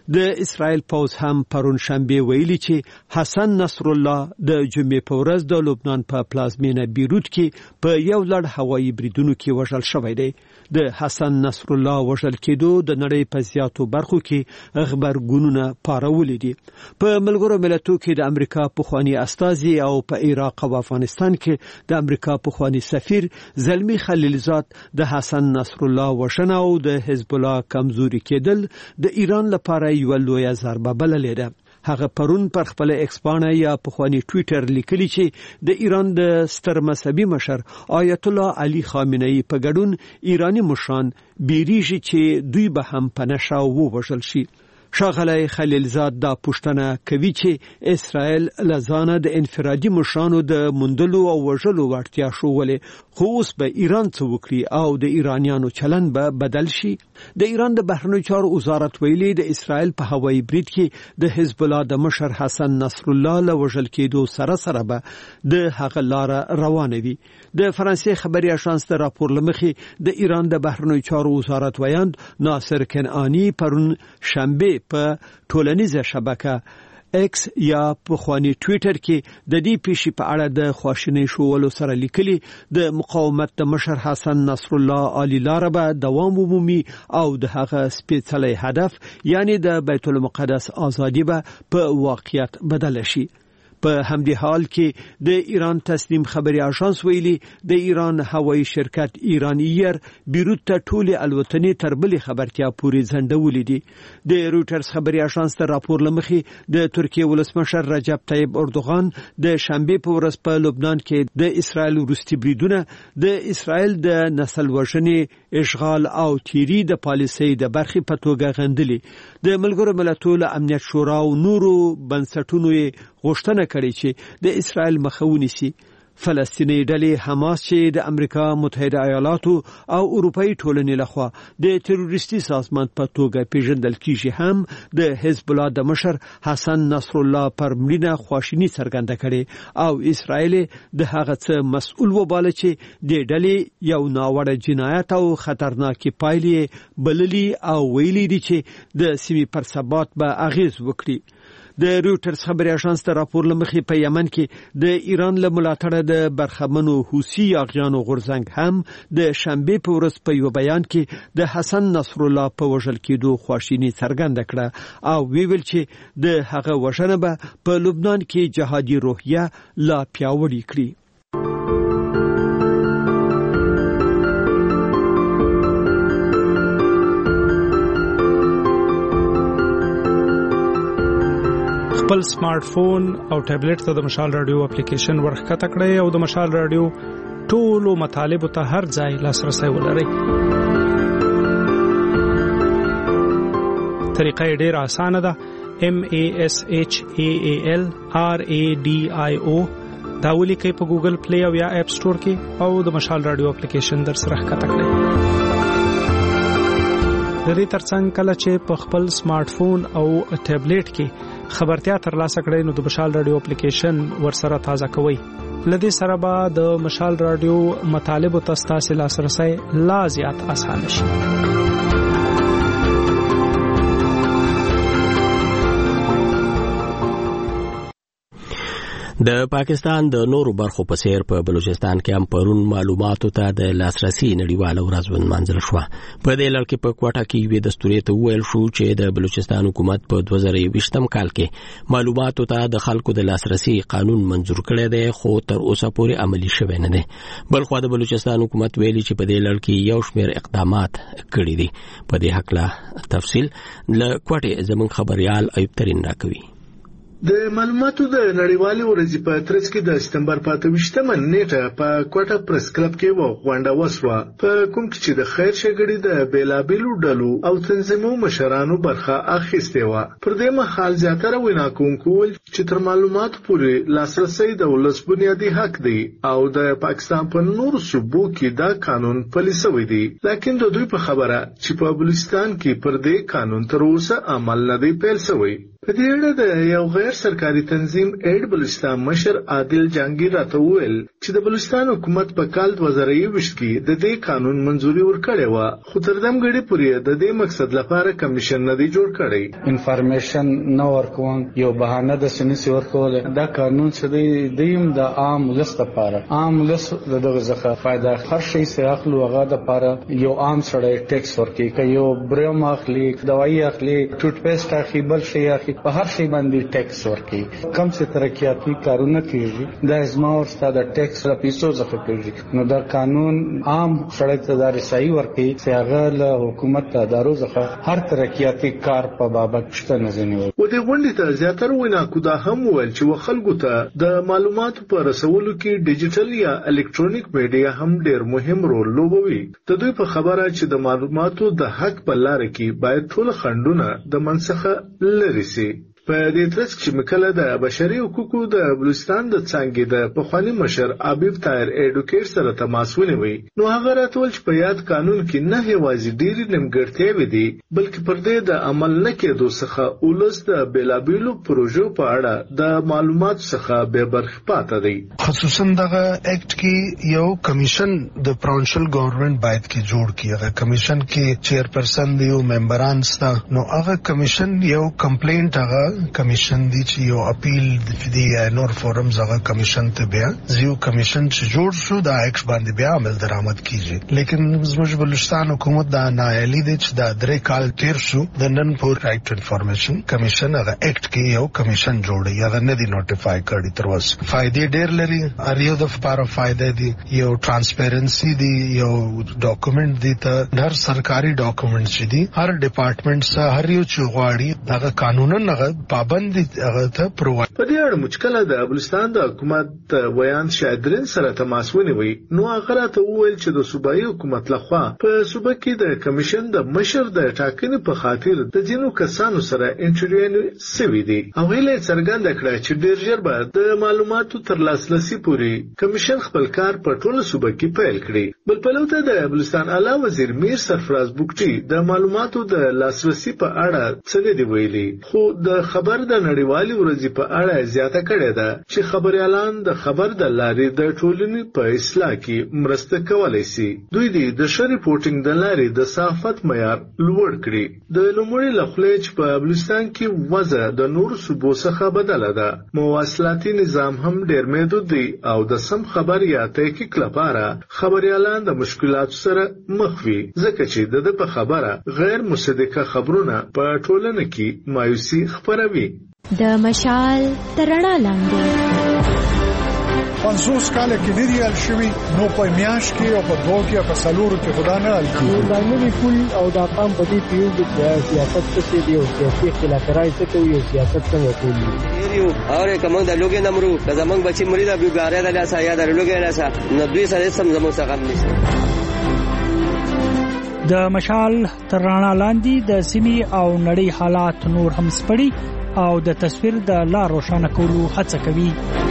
د اسرائیل پوز هم پرون شنبه ویلي چې حسن نصر الله د جمعې په ورځ د لبنان په پلازمینه بیروت کې په یو لړ هوایي بریدونو کې وژل شوی دی. د حسن نصر الله وژل کېدو د نړۍ په زیاتو برخو کې خبرګونونه پارولي دي. په ملګرو ملتونو کې د امریکا پخوانی استازي او په عراق او افغانستان کې د امریکا پخوانی سفیر زلمی خلیلزاد د حسن نصر الله وژنه او د حزب الله کمزوري کېدل د ایران لپاره یو لوی ضربه بللې ده. هغه پرون پر خپل ایکس پاڼه یا پخوانی ټوئیټر لیکلی چې د ایران د ستر مذهبي مشر آیت الله علی خامنه‌ای په ګډون ایرانی مشران بیریږي چې دوی به هم په نشه ووژل شي. ښاغلی خلیلزاد دا پوښتنه کوي چې اسرائیل لزانه د انفرادي مشرانو د موندلو او وژلو وړتیا شولې، خو اوس به ایران څه وکړي او د ایرانیانو چلن به بدل شي. د ایران د بهرنیو چارو وزارت ویلي د اسرائیل په هوایي برید کې د حزب الله د مشر حسن نصر الله له وژل کېدو سره سره به د هغه لاره روانه وي. د فرانسې خبري اژانس د راپور لمخې د ایران د بهرنیو چارو وزارت ویاند ناصر کنعانی پرون شنبه په ټولنیزه شبکه ایکس یا پخوانی ټوئیټر کې د دې پیښې په اړه د خواشینۍ شوولو سره لیکلي د مقاومت د مشر حسن نصر الله علی لاره به دوام ومومي او د هغه سپېڅلی هدف یعنی د بیت المقدس ازادي به په واقعیت بدل شي. په همدې حال کې د ایران تسنیم خبري اژانس ویلي د ایران هوایي شرکت ایران ایر بیروت ته ټولې الوتنې تر بلې خبرتیا پورې ځنډولې دي. د رویټرز خبري اژانس تر راپور لمخې د ترکیه ولسمشر رجب طیب اردوغان د شنبه په ورځ په لبنان کې د اسرائیل وروستي بریدونه د اسرائیل د نسل وژنې، اشغال او تیری د پالیسۍ د برخې په توګه غندلې. د ملګرو ملتونو امنیت شورا او نورو بنسټونو غوښتنه کړي چې د اسرائیل مخه ونیسي. فلسطیني ډلې حماس چې د امریکا متحده ایالاتو او اروپאי ټولنې لخوا د تروریستي سازمان په توګه پیژندل کیږي هم د حزب الله د مشر حسن نصر الله پر مړینه خواشینی څرګنده کړي او اسرائیل د هغه څه مسؤل وباله چې د ډلې یو ناوړه جنایت او خطرناکي پایلې بللي او ویلي دي چې د سیمې پر ثبات به اغیز وکړي. د رویټرز خبري اژانس ته راپور لمخې په یمن کې د ایران له ملاتړه د برخمنو حوثي اغیانو غورځنګ هم د شنبه په ورځ په یو بیان کې د حسن نصر الله په وژل کېدو خواشینی څرګنده کړه او ویل چې د هغه وژنه به په لبنان کې جهادي روحیه لا پیاوړې کړي. خپل سمارټ فون او ټابلیټ ته د مشال رادیو اپلیکیشن ورخکته کړئ او د مشال رادیو ټولو مطالبه ته هر ځای لاسرسي ولرئ. طریقه ډیره اسانه ده. M A S H A A L R A D I O دا ولیکئ په ګوګل پلی او یا اپ سٹور کې او د مشال رادیو اپلیکیشن در سره ښکته کړئ. د دې ترڅنګ کله چې په خپل سمارټ فون او ټابلیټ کې خبرتیا ترلاسه کړئ نو د مشال رادیو اپلیکیشن ورسره تازه کوئ. لدې سره به د مشال رادیو مطالب او تاسو لاسرسي لا زیات اسانه شي. د پاکستان د نورو برخو په څیر په بلوچستان کې هم پرون معلوماتو ته د لاسرسي نړیواله ورځ ونمانځل شوه. په دې لړ کې په کوټه کې یوې دستوري ته وویل شو چې د بلوچستان حکومت په دوه زره یوویشتم کال کې معلوماتو ته د خلکو د لاسرسي قانون منظور کړی دی خو تر اوسه پورې عملي شوی نه دی. بلخو د بلوچستان حکومت ویلي چې په دې لړ کې یو شمېر اقدامات کړي دي. په دې حق تفصیل له کوټه زموږ خبريال ایوب ترين راکوي. د معلوماتو د نړیوالې ورځې په ترڅ کې د سپتمبر په اته ویشتمه نیټه په کوټه پریس کلب کې و غونډه وشوه په کوم کې چې د خیر شګړې د بیلابیلو ډلو او تنظیمونو مشرانو برخه اخیستې و. پر دې مهال زیاتره وینا کوونکو چې تر معلوماتو پورې لاسرسي د ولس بنیادي حق دی او د پاکستان په نورو صوبو کې دا قانون پلي شوی دی. لکه د دوی په خبره چې په بلوچستان کې پر دې قانون تر اوسه عمل نه دی پیل شوی. په دې اړه د یو غیر سرکاري تنظیم ایډ بلوچستان مشر عادل جهانگیر راته وویل چې د بلوچستان حکومت په کال دوه زره یوویشت کې د دې قانون منځوري ورکړې وه، خو تر دمګړې پورې د دې مقصد لپاره کمیشن نه دی جوړ کړی. انفارمیشن نه ورکوم یو بهانه د سنسي ورکول. دا قانون چې دی دیم د عام ولس لپاره، عام ولس دغه ځخه فائدہ هر شي سره اخلو هغه د لپاره یو عام سړی ټیکس ورکي، که یو بریم اخلي، دوايي اخلي، ټوت پیسټ اخلي، بل شي اخلي، په هر شي باندې ټیکس ورکي. کم څه ترقیاتي کارونه کیږي دا ازما ورسته د ټیکس د پیسو ځخه کیږي. نو دا قانون عام سړی ته د رسایي ورکي چې هغه له حکومت ته دارو ځخه هر ترقیاتي کار په بابت شته نه زنی. و دې غونډې ته زیاتره ویناکو دا هم وویل چې خلکو ته د معلوماتو په رسولو کې ډیجیټل یا الکترونیک میډیا هم ډیر مهم رول لوبوي. د دوی په خبره چې د معلوماتو د حق په لار کې باید ټول خنډونه د منسخه لري سي. په دې ترڅ کې مکله د بشري حقوقو د بلوچستان د څنګه د پخوانی مشر عبیب طاهر ایډوکیټ سره تماس ونیوي. نو هغه راتول چې په یاد قانون کې نه هیوازي ډېری نیمګړتیاوې دي بلکې پر دې د عمل نه کېدو څخه ولس د بیلابیلو پروژو په اړه د معلوماتو څخه بې برخې پاتې دي. خصوصا دغه اکټ کې یو کمیشن د پرونشل ګورنمنت باید کې جوړ کړي. هغه کمیشن کې چیرپرسن دی او ممبران ستا. نو هغه کمیشن یو کمپلینټ هغه کمیشن دی چې یو اپیل دی یا نور فورمز هغه کمیشن ته بیا زیو کمیشن چې جوړ شو دا ایکس باندې بیا عمل درآمد کیږي. لیکن زموږ بلوچستان حکومت دا نایلی دی چې دا درې کال تیر شو د نن پور رائټ ټو انفارمیشن کمیشن هغه اکټ کې یو کمیشن جوړي هغه نه دی نوټیفای کړی تر اوسه. فائدې ډېر لري، هر یو د لپاره فائدې دي. یو ترانسپیرنسي دی، یو ډاکومنٹ دی ته هر سرکاري ډاکومنټ چې دی هر ډپارټمنټ سره هر یو چې غواړي دا قانونا هغه پابند هغه ته پروای. په دې اړه مشکله د بلوچستان د حکومت ویان شادرین سره تماس ونیوي. نو هغه راته وویل چې د صوبایي حکومت لخوا په صوبه کې د کمیشن د مشر د ټاکنې په خاطر د ځینو کسانو سره انټرویو سوي دي. هغه یې څرګنده کړه چې ډېر ژر به د معلوماتو تر لاسرسي پورې کمیشن خپل کار په ټوله صوبه کې پیل کړي. بل پلوته د بلوچستان اعلی وزیر میر سرفراز بوکچي د معلوماتو د لاسرسي په اړه څه نه دی ویلي، خو د خبر د نړیوالې ورځې په اړه زیاته کړې ده چې خبريالان د خبر د لارې د ټولنې په اصلاح کې مرسته کولای شي. دوی د ښه ریپورټینګ د لارې د صحافت معیار لوړ کړي. د لومړي لخوا چې په بلوچستان کې وضع د نور صوبو څخه بدله ده، مواصلاتي نظام هم ډېر محدود دی او د سم خبر یا تحقیق لپاره خبريالان د مشکلاتو سره مخ وي، ځکه چې د په خبره غیر مصدقه خبرونه په ټولنه کې مایوسي خپروي. د مشال ترڼا لاندې پنځوس کاله کې نه دی حل شوي، نو په میاشت کې او په دوه کې او په څلورو کې خدا نه حل کېږي. دا نوي پول او دا قام په دې پیږي چې سیاست څه دی او سیاسي اختلافات څه کوي او سیاست څنګه کوي. یو اور کوم د لوګي نمرو د زمنګ بچي مرید ابو ګاره د لاسه یا د لوګي لاسه نو دوی سره سم زمو څخه نشي. د مشال ترڼا لاندې د سیمې او نړۍ حالات نور هم سپړي او د تصویر د لار روښانه کولو هڅه کوي.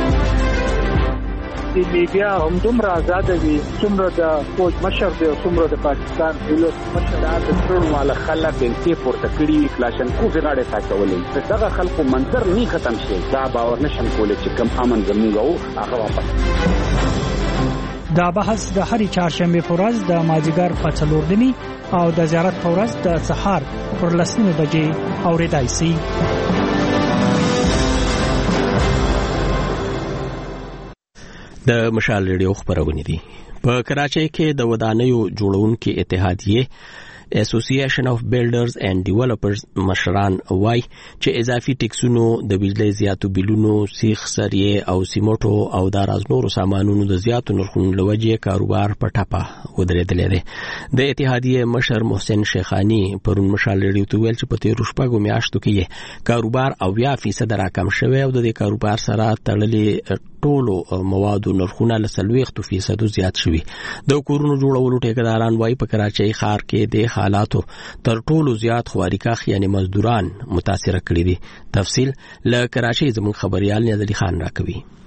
د میډیا هم دومره آزاد وي څومره د فوج مشر دی او څومره د پاکستان دولت مشر د ټول مال خلک بنتي پورته کړي کلاشن کو غاړه ساتولې. دغه خلکو منظر نه ختم شي، دا باور نشم کولای چې کم امن زموږ او هغه واپس. دا بحث د هرې چهارشنبه په ورځ د مازیګر په څلور نیمې او د زیارت په ورځ د سهار پر لسنیمې بجې اورېدای شي. د مشال ریډیو خبرونه دي. په کراچۍ کې د ودانیو جوړونکو اتحادیه اسوسییشن اف بلډرز اینڈ ډیولپرز مشران وای چې اضافي ټیکسونو د بجلی زیاتو بیلونو سیخ سریه او سیمټو او د رازنورو سامانونو د زیاتو نرخونو لوجې کاروبار په ټاپه ودرېدل دي. د اتحادیه مشر محسن شیخانی پرون مشال ریډیو ته ویل چې په تیر شپږو میاشتو کې کاروبار او یا فیصد راکم شوی او د کاروبار سره تړلې ټولو موادو نرخونه له سلويختو فیصد زیات شوي. د کورونو جوړولو ټیکداران وای په کراچۍ ښار کې د حالاتو تر ټولو زیات خوارکاخ یعنی مزدوران متاثر کړي دي. تفصیل له کراچۍ زموږ خبريال نیازلي خان راکوي.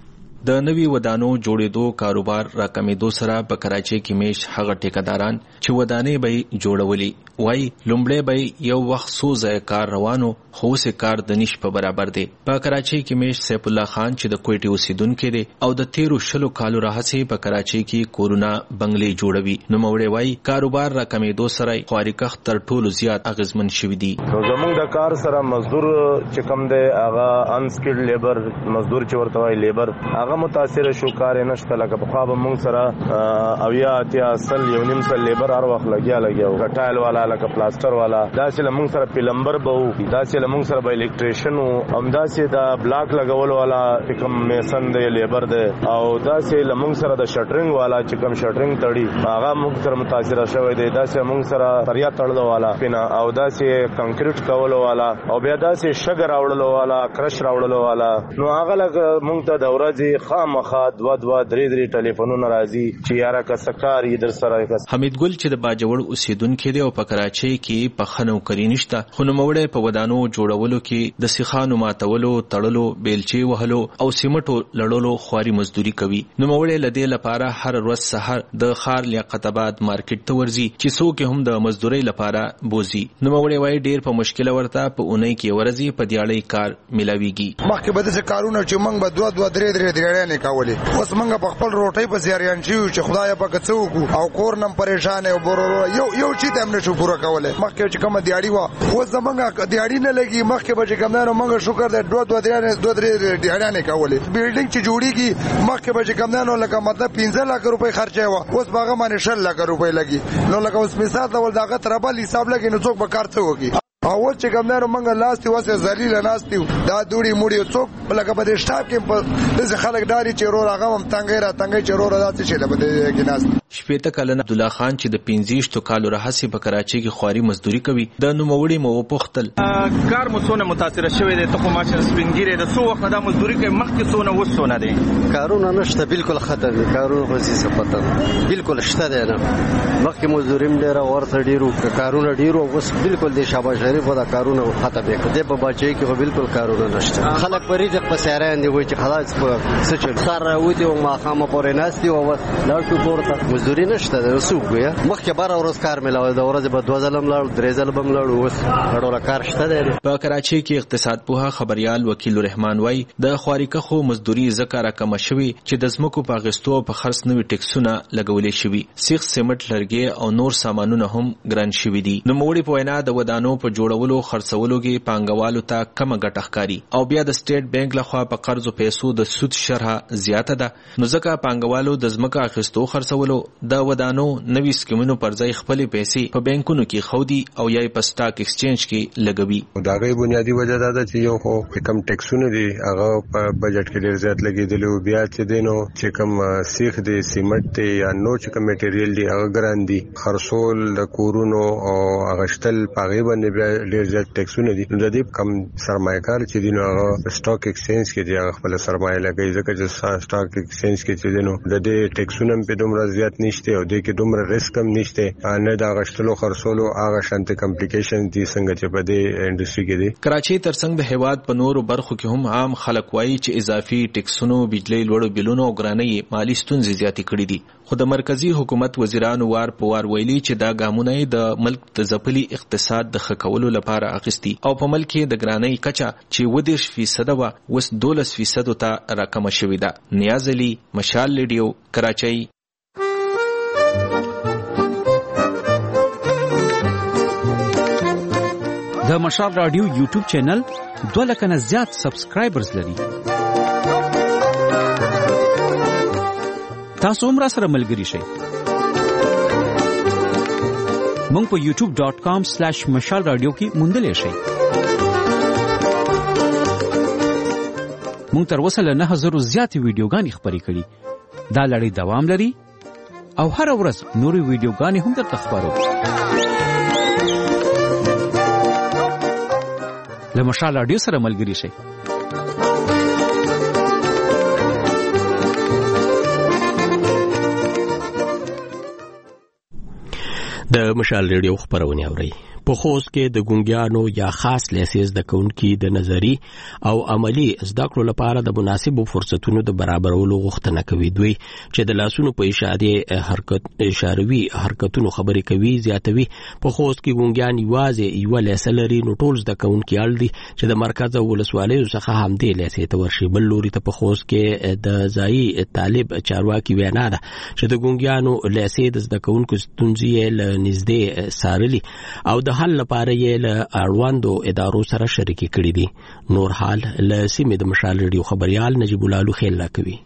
د نوي ودانو جوړېدو کاروبار راکمېدو سره په کراچۍ کې میش هغه ټیکداران چې ودانې به جوړولې وای لومړی به یو وخت څو ځای کار روانو خو اوس کار د نش په برابر دی. په کراچۍ کې میش سیف الله خان چې د کوټې اوسیدونکو دی او د تیرو شلو کالو راهڅې په کراچۍ کې کورونا بنگلې جوړوي. نو موړې وای کاروبار راکمېدو سره خواریکخ تر ټولو زیات اغیزمن شوی دی. نو زموږ د کار سره مزدور چې کم دی هغه انسکلډ لیبر مزدور چې ورته وای لیبر هغه متاثر شو. کار نشته لکه په خوا به موږ سره اویا اتیا اصل یو نیم سل لیبر هر وخت لګیا لګیا ټایل والا لکه پلاستر والا داسې لمونږ سره پلمبر به وو داسې لمونږ سره به الیکټریشن وو همداسې د بلاک لګول والا کوم میسن دی لیبر دی او داسې لمونږ سره د شټرینګ والا چې کوم شټرینګ تړي هغه موږ سره متاثر شوی دی. داسې موږ سره تریا تړلو والا پینا او داسې کنکریټ کولو والا او بیا داسې شګر راوړلو والا کرش راوړلو والا. نو هغه لکه موږ ته د ورځې خامخا دوه دوه درې درې ټلیفونونه راځي چې یاره که سکار یې در سره. حمید ګل چې د باجوړ اوسیدونکو دی او په کراچۍ کې په خنو کری نشته خو نو موړې په ودانو جوړولو کې د سیخانو ماتولو تړلو بیلچې وهلو او سیمټو لړلو خواري مزدوري کوي. نو موړې لدې لپاره هر ورځ سحر د خار لیاقت آباد مارکیټ ته ورځي چې څوک هم د مزدوري لپاره بوزي. نو موړې وای ډیر په مشکل ورته په اونۍ کې ورځي په دیاړی کار ملاويږي. مخکې به د کارونه چې موږ به دوه دوه درې درې دیاړې نه کولې اوس موږ په خپل روټۍ په زیاریان شو چې خدای په کڅو او کور نم پریشان او برورو یو یو چې تم نشو پوره کوله. مخکې چې کوم دیاړی وا خو زمونږه دیاړی نه لګي مخکې به چې کوم نه موږ شکر دې دوه دوه درې دوه درې دیاړی نه کولې. بیلډینګ چې جوړیږي مخکې به چې کوم نه لکه مطلب پنځه لک روپۍ خرچه وا اوس باغه باندې شل لک روپۍ لګي. نو لکه اوس مثال ډول داغه تربل حساب لګي نو څوک به کار څه وکي. او چې کوم نه موږ لاستي واسه ذلیل ناستي دا دوړي موړي څوک لکه په دې شټاپ کې په دغه خلک داري چې رو راغم تنګي را تنګي چې رو راځي چې له بده کې ناست. شپېته کلن عبد الله خان چې د پنځه کالو راهسي په کراچۍ کې خواري مزدوري کوي د نوموړي مو پختل کار مو څونه متاثر شوی دی ته خو ماشر سپینګيره د څو وخت د مزدوري کوي مخکې څونه وسونه دي کارونه نشته بالکل ختم دي کارونه خو څه پته بالکل شته دی نه مخکې مزدوري ډیره ورته ډیرو کارونه ډیرو اوس بالکل د شابه شریف د کارونه ختم دي د په بچي کې بالکل کارونه نشته. خلک په ریزق په سیاران دی وای چې خلاص په سچل سره راوځي او ما خامه پورې ناستي او لا شو پورته مزدوري نشته د رسوب وي مخکې بار ورځ کار ملاوي د ورځ په دوه ځلم لاړ درې ځلم لاړ اوس ډوره کار شته دی. په کراچۍ کې اقتصاد پوها خبريال وکیل الرحمن وای د خواریکخو مزدوري ذکر کم شوی چې د زمکو په غستو په خرڅ نوي ټیکسونه لګولې شوی سیخ سیمټ لرګي او نور سامانونه هم ګران شوی دي. نو موړي په وینا د ودانو په جوړولو خرڅولو کې پانګوالو ته کم ګټه ښکاري او بیا د سټیټ بانک لخوا په قرض او پیسو د سود شرح زیاته ده. نو ځکه پانګوالو د زمکه اخیستو خرڅولو د ودانو نوي سکیمونو پر ځای خپل پیسې په بانکونو کې خودي او یا په سٹاک ایکسچینج کې لګوي. دا غي بنیادی وجه دا ده چې یو خو کم ټیکسونه دي هغه په بجټ کې ډیر زیات لګیدل او بیا چې دینو چې کم سیخ دي سیمنټ دي یا نو چې کم میټیریل دي هغه ګران دي خرصول د کورونو او اغشتل پاغي باندې بیا ډیر زیات ټیکسونه دي. نو د دې کم سرمایه‌کار چې دینو هغه سٹاک ایکسچینج کې دي هغه خپل سرمایه لګي ځکه چې سٹاک ایکسچینج کې چې دینو د دې ټیکسونه په دومره زیات نشته او د کې دومره ریسک هم نشته نه دا غشتلو خرصولو هغه شانته کمپلیکیشن دي څنګه چې په دې انډستری کې دي. کراچۍ ترڅنګ د هیواد په نورو برخو کې هم عام خلک وایي چې اضافي ټیکسونو بجلی لوړو بلونو او ګرانۍ مالی ستونزې زیاتې کړې دي. خو د مرکزی حکومت وزیرانو وار په وار ویلي چې دا ګامونه د ملک د ځپلي اقتصاد د ښه کولو لپاره اخیستي او په ملک کې د ګرانۍ کچه چې ودیش فیصد و وس دولس فیصد ته راکمه شوې ده. نیاز علي مشال ریډیو کراچۍ. د مشال رادیو یوټیوب چینل دوه لک نه زیات سبسکرایبرز لري. تاسو هم را سره ملګری شئ. مونږ په یوټیوب ډاٹ کام سلیش مشال رادیو کې موندلی شئ. مونږ تر اوسه له نه زرو زیاتې ویډیوګانې خپرې کړي. دا لړۍ دوام لري او هر ورځ نورې ویډیوګانې هم درته خپرو. له مشال رادیو سره ملګری شئ. د مشال ریډیو خبرونه اورئ. په خوست کې د ګونګیانو یا خاص لیسنس د کونکي د نظری او عملی زده کړو لپاره د مناسبو فرصتونو د برابرولو غوښتنه کوي. دوی چې د لاسونو په اشاره حرکت اشاروي حرکتونو خبرې کوي زیاتوي. په خوست کې ګونګیان یوازې یو لیسن لري، نو ټول زده کونکي اړ دي چې د مرکز او ولسوالیو څخه همدې لیسې ته ورشي. بل لوري ته په خوست کې د ځایي طالب چارواکي وینا ده چې د ګونګیانو لیسې د زده کونکو ستونزې له نږدې څارلي او د حل لپاره یې له اړوندو ادارو سره شریکي کړي دي. نور حال له سیمې د مشال ریډیو خبريال نجیب الله خیل راکوي.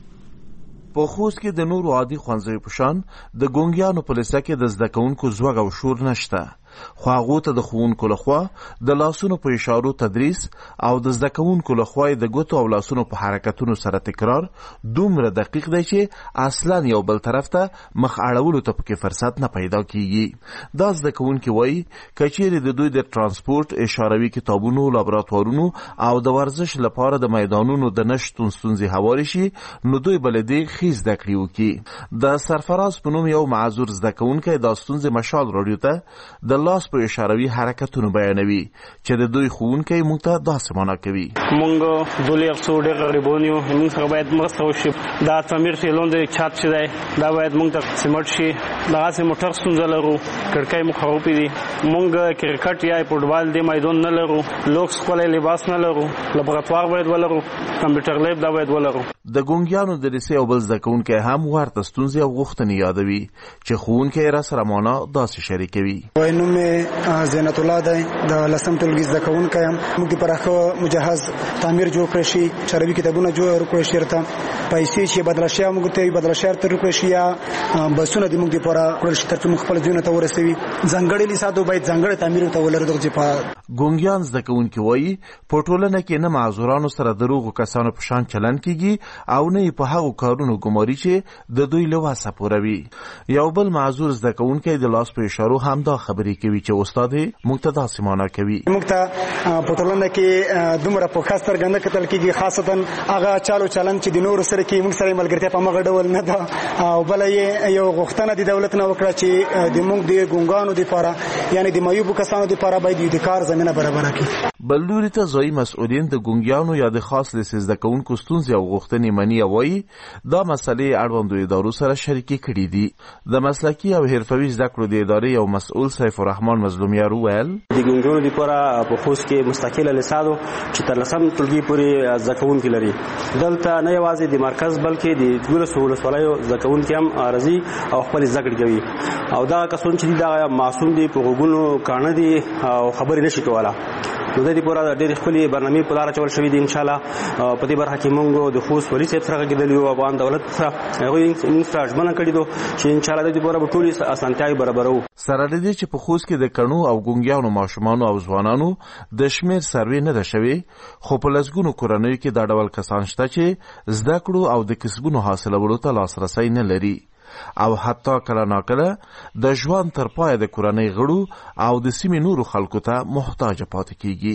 په خوست کې د نورو عادي ښوونځیو په شان د ګونګیانو په لیسه کې د زده کوونکو زوږ او شور نشته، خو هغو ته د ښوونکو لخوا د لاسونو په اشارو تدریس او د زده کوونکو لخوا د ګوتو او لاسونو په حرکتونو سره تکرار دومره دقیق دی چې اصلا یو بل طرف ته مخ اړولو ته پکې فرصت نه پیدا کیږي. دا زده کوونکي وایي که چیرې د دوی د ترانسپورت، اشاروي کتابونو، لابراتوارونو او د ورزش لپاره د میدانونو د نشتون ستونزې هوارې شي نو دوی بل دې ښې زده کړې وکړي. د سرفراز په نوم یو معذور زده کوونکی دا ستونزې مشال راډیو ته د لاس په اشاروي حرکتونو بیانوي چې د دوی ښوونکی موږ ته داسې معنا کوي. موږ دوه لکسو ډېر غریبان یو، موږ سره باید مرسته وشي. دا تعمیر چې لاندې چت چې دی دا باید موږ ته سیمټ شي. دغسې موټر ستونزه لرو، کړکۍ مو خرابې دي. موږ کرکټ یا فوټبال د میدان نه لرو، لوکس ښکلی لباس نه لرو، لابراتوار باید ولرو، کمپیوټر لیب دا باید ولرو. د ګونګیانو د لیسې او بل زده کوونکی هم ورته ستونزې او غوښتنې یادوي چې ښوونکی یې راسره معنا داسې شریکوي. وایي نوم مې زینت الله دی، د لسم ټولګي زده کوونکی یم. موږ د پراخه مجهز تعمیر جوړ کړی شي، چاروي کتابونه جوړ کړی شي، ورته پیسې چې بدله شي موږ ته بدله شي ورته کړی شي یا بسونه د موږ لپاره کړل شي ترڅو موږ خپل ځایونو ته ورسوي. ځانګړي لیساتو باید ځانګړي تعمیر ته ولرو. دغه چې ګونګیان زده کوونکي وایي په ټولنه کې نه معذورانو سره د روغو کسانو په شان چلن کیږي او نه په هغو کارونو ګماري چې د دوی له وسه پوروي. یو بل معذور زده کوونکی د لاس په اشارو هم دا خبرې کوي چې استاد موږ ته داسې معنا کوي. موږ ته په ټولنه کې دومره په خاص سترګه نه کتل کېږي، خاصتا هغه چالو چلن چې د نورو سره کې موږ سره ملګرتیا په مغه ډول نه ده. او بل یې یو غوښتنه د دولت نه وکړه چې د موږ د ګونګانو لپاره یعنی د معیوبو کسانو لپاره باید د کار زمینه برابره کړي. بل لوري ته ځایي مسؤلین د ګونګیانو یا د خاص لیسې زده کوونکو ستونزې او غوښتنې مني وایي دا مسلې اړوندو ادارو سره شریکې کړي دي. د مسلکي او حرفوي زده کړو د ادارې یو مسؤل سیف الرحمن مظلومیار وویل د ګونګیانو لپاره په خوست کې مستقله لیسادو چې تر لسم ټولګي پورې زده کوونکي لري. دلته نه یوازې د مرکز بلکې د دولسو ولسوالیو زده کوونکي هم راځي او خپل زده کړې کوي. او دا کسان چې دا معصوم دي په غوږونو کاڼه دي او خبرې نشي کوله. نو د دې پورا ډېر خپلې برنامې په لاره چول شوې دي. ان شاء الله په دې برخه کې موږ د خوست ولي صاحب سره غږېدلي یو افغان دولت سره هغوی موږ سره ژمنه کړې ده چې ان شاء الله د دې پورا به ټولې اسانتیاوې برابروو. سره له دې چې په خوست کې د کڼو او ګونګیانو ماشومانو او ځوانانو د شمېر سروې نه ده شوې، خو په لسګونو کورنیو کې دا ډول کسان شته چې زده کړو او د کسبونو حاصلولو ته لاسرسی نه لري او حتی کله ناکله د ژوند تر پایه د کورنۍ غړو او د سیمې نورو خلکو ته محتاج پاتې کیږي.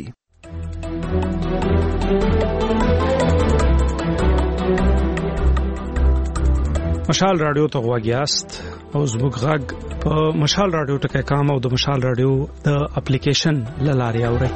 مشال رادیو ته غواګیاست او زموږ غږ په مشال رادیو ټکی کام او د مشال رادیو د اپلیکیشن لارې اورئ.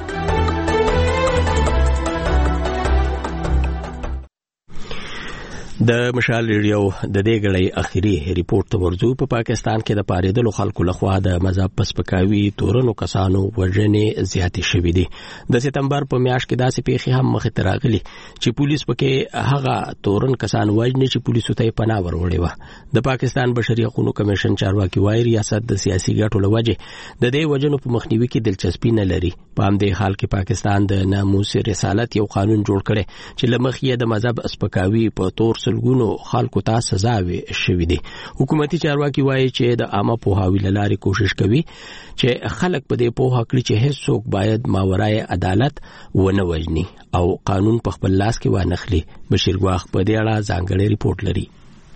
د مشال ریډیو د دې غړي اخیری ریپورت ورځو په پاکستان کې د پاریدلو خلکو لخوا د مذهب پسپکاوي تورنو کسانو وژنې زیاتې شوې دي. د سپتمبر په میاشت کې داسې پیښې هم مخې ته راغلي چې پولیس پکې هغه تورن کسان وژني چې پولیسو ته یې پناه وروړې وه. د پاکستان بشري حقوقو کمیشن چارواکي وایي ریاست د سیاسي ګټو له وجې د دې وژنو په مخنیوي کې دلچسپي نه لري. په همدې حال کې پاکستان د ناموس رسالت یو قانون جوړ کړی چې له مخې د مذهب اسپکاوي په تور سلګونو خلکو ته سزاوي شوې دي. حکومتي چارواکي وایي چې د عامه پوهاوي لارې کوشش کوي چې خلک په دې پوهه کړي چې هیڅوک باید ماورای عدالت ونه وژني او قانون په خپل لاس کې وانخلي. بشیر ګواخ په دې اړه ځانګړی ریپورت لري.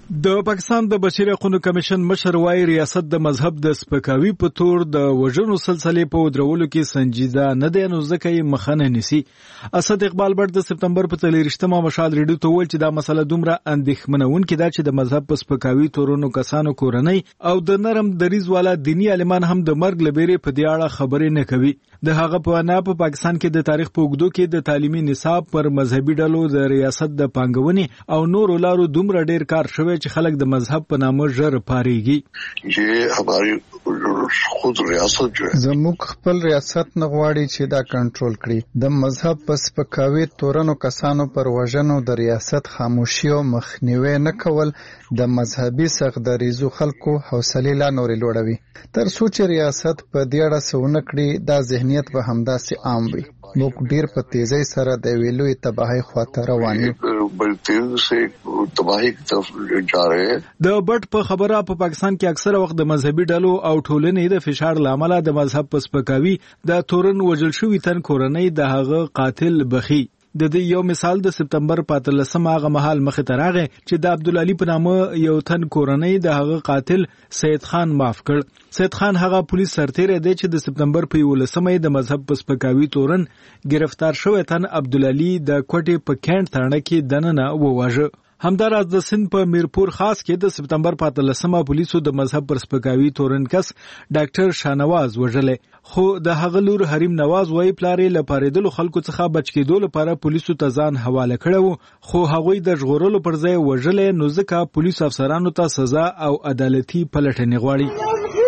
د پاکستان د بشري حقوقو کمیشن مشر وايي ریاست د مذهب د سپکاوي په تور د وژنو سلسله په ودرولو کې سنجیده نه دی، نو ځکه یې مخه نه نیسي. اسد اقبال بټ د سپتمبر په څلورشتمه مشال ریډیو ته وویل چې دا مسله دومره اندېښمنونکې ده چې د مذهب په سپکاوي تورونو کسانو کورنۍ او د نرم دریز والا دینی عالمان هم د مرګ لبیرې په دې اړه خبرې نه کوي. د هغه په وینا په پاکستان کې د تاریخ په اوږدو کې د تعلیمي نصاب پر مذهبي ډلو د ریاست د پانګونې او نورو لارو دومره ډیر کار شوی چې خلک د مذهب په نامه ژر پاریږي. یہ ہماری خود ریاست جو ہے زموږ خپل ریاست نه غواړي چې دا کنټرول کړي. د مذهب په سپکاوي تورنو کسانو پر وژنو د ریاست خاموشي او مخنیوي نه کول د مذهبي سغدریزو خلکو حوصله لا نورې لوړوي. تر څو چې ریاست په دې اړه څه ونه کړي دا ذهنیت به همداسې عام وي. موږ ډیر په تیزی سره د ویلوې تباہی خواته روان یو. تباہی کی طرف جا رہے ہیں. د بټ په خبره په پاکستان کې اکثره وخت د مذهبي ډلو او ټولنې د فشار لامل د مذهب په سپکاوي د تورن وژل شوی تن کورنۍ د هغه قاتل بخي. د دې یو مثال د سپتمبر په اتلسمه هغه مهال مخې ته راغی چې د عبدالعلی په نامه یو تن کورنۍ د هغه قاتل سید خان معاف کړ. سید خان هغه پولیس سرتیری دی چې د سپتمبر په یولسمه د مذهب په سپکاوي تورن گرفتار شوی تن عبدالعلی د کوټې په کینټ تاڼه کې دننه وواژه. همداراز د سند په میرپور خاص کې د سپتمبر په اتلسمه پولیسو د مذهب پر سپکاوي تورن کس ډاکټر شانواز وژلی، خو د هغه لور حریم نواز وایي پلار یې له پارېدلو خلکو څخه بچ کېدو لپاره پولیسو ته ځان حواله کړی و، خو هغوی د ژغورلو پر ځای وژلی، نو ځکه پولیسو افسرانو ته سزا او عدالتي پلټنې غواړي.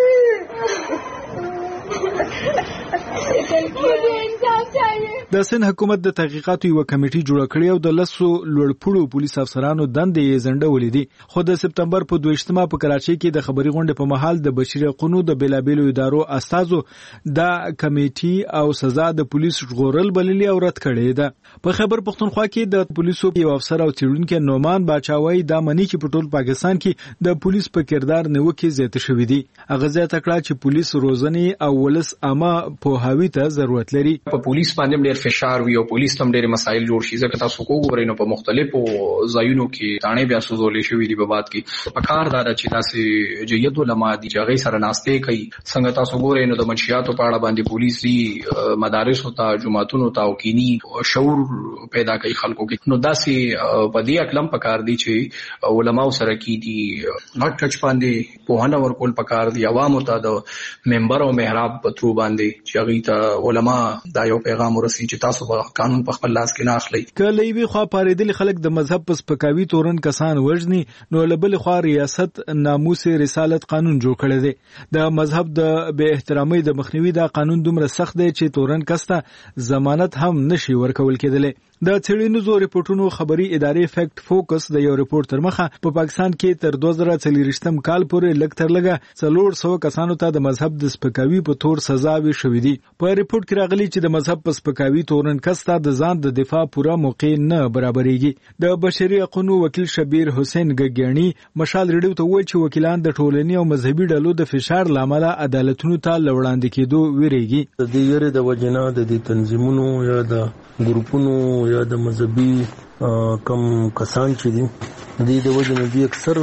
د سند حکومت د تحقیقاتو یو کمیټي جوړ کړی او د لسو لوړپوړو پولیس افسرانو دندې یې ځنډولې دي، خو د سپتمبر په دویشتمه په کراچۍ کې د خبري غونډې په مهال د بشري حقوقو د بیلابیلو ادارو استازو دا کمیټي او سزا د پولیس ژغورل بللي او رد کړې ده. په خیبر پختونخوا کې د پولیسو یو افسر او څېړونکی نومان باچاوي دا مني چې په ټول پاکستان کې د پولیس په کردار نیوکې زیاتې شوې دي. هغه زیاته کړه چې پولیس روزنې او ولس عامه پوهاوي ته ضرورت لري. په پولیس باندې ډېر فشار وي او پولیس هم ډېر مسایل جوړ شي، ځکه تاسو کو غوړئ نو په مختلفو ځایونو کې تانې بیا سوزولې شوې دي. په بعد کې په کار دا چې تاسو جید علما دي چې هغه سره ناشته کوي، څنګه تاسو ګورئ نو د منشیاتو په اړه باندې پولیسي مدارس ته جماعتونو ته او کینی شعور پیدا کوي خلکو کې. نو داسې په دې اکلم په کار دي چې علما سره کې دي غټ ټچ باندې په هنه ورکول په کار دي، عوامو ته د منبر او محراب په ترو باندې چې هغه ته علما دا یو پیغام ورسي چې تاسو به قانون په خپل لاس کې نه اخلي. کله یې خو پاریدل خلک د مذهب په سپکاوي تورن کسان وژني، نو لبل خو ریاست ناموس رسالت قانون جوړ کړی دی. د مذهب د بے احترامۍ د مخنیوي دا قانون دومره سخت دی چې تورن کسته ضمانت هم نشي ورکول کېدلی. د څېړنیزو ریپورتونو خبري ادارې فیکټ فوکس د یو ریپورت تر مخه په پاکستان کې تر دوه زره څلوېښتم کال پورې لږ تر لږه څلور سوه کسانو ته د مذهب د سپکاوي په تور سزاوي شوې دي. په ریپورت کې راغلي چې د مذهب په سپکاوي تورن کس ته د ځان د دفاع پوره موقع نه برابرېږي. د بشري حقوقو وکیل شبیر حسین ګګیانی مشال ریډیو ته وویل چې وکیلان د ټولنې او مذهبي ډلو د فشار لامل عدالتونو ته لوړاندې کېدو ویریږي. د دې یره د وجنا د دې تنظیمونو یا د ګروپونو یا د مذهبي کم کسان چې دي د دې د وجنه دي اکثر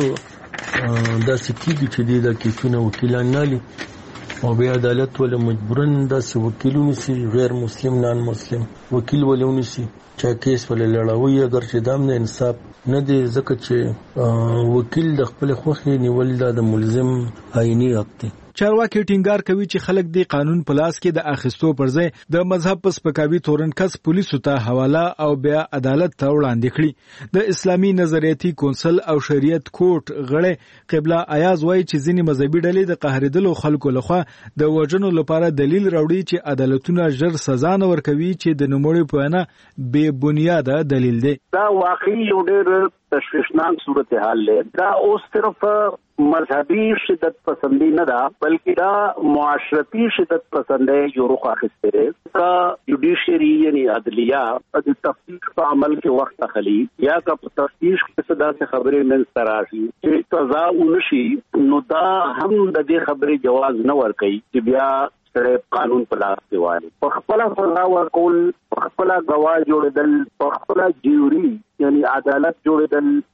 دا سکیږي چې د کیسونو وکیلان نالي او بیا عدالت ول مجبورن داسې وکیلونه سي غیر مسلم نان مسلم وکیل ولونه سي چې کیس ول لړاوي اگر چې دام نه انصاف نه دی، ځکه چې وکیل د خپل خوخي نیول د ملزم آئینی حق دی. چارواکي ټینګار کوي چې خلک د قانون په لاس کې د اخیستو پر ځای د مذهب په سپکاوي تورن کس پولیسو ته حواله او بیا عدالت ته وړاندې کړي. د اسلامي نظریاتي کونسل او شریعت کوټ غړی قبله ایاز وایي چې ځینې مذهبي ډلې د قهرېدلو خلکو لخوا د وژنو لپاره دلیل راوړي چې عدالتونه ژر سزا نه ورکوي، چې د نوموړي په وینا بې بنیاده دلیل دی. دا واقعي یو ډېر تشویشناک صورتحال دی. دا اوس صرف مذهبي شدت پسندی نه ده، بلکې دا معاشرتی شدت پسند یو رخ اخیسته دی. کا جوډیشری یعنی عدلیه د تفتیش په عمل کې وخت اخلي یا کا تفتیش کې څه داسې خبرې منځ راشي چې سزا ونشي، نو دا هم د دې خبرې جواز نه ورکوي چې بیا سره قانون په لاس کې وایي. په خپل سزا ورکول، په خپل غوا جوړېدل، په خپل جیوري یعنی عدالت جوړېدل،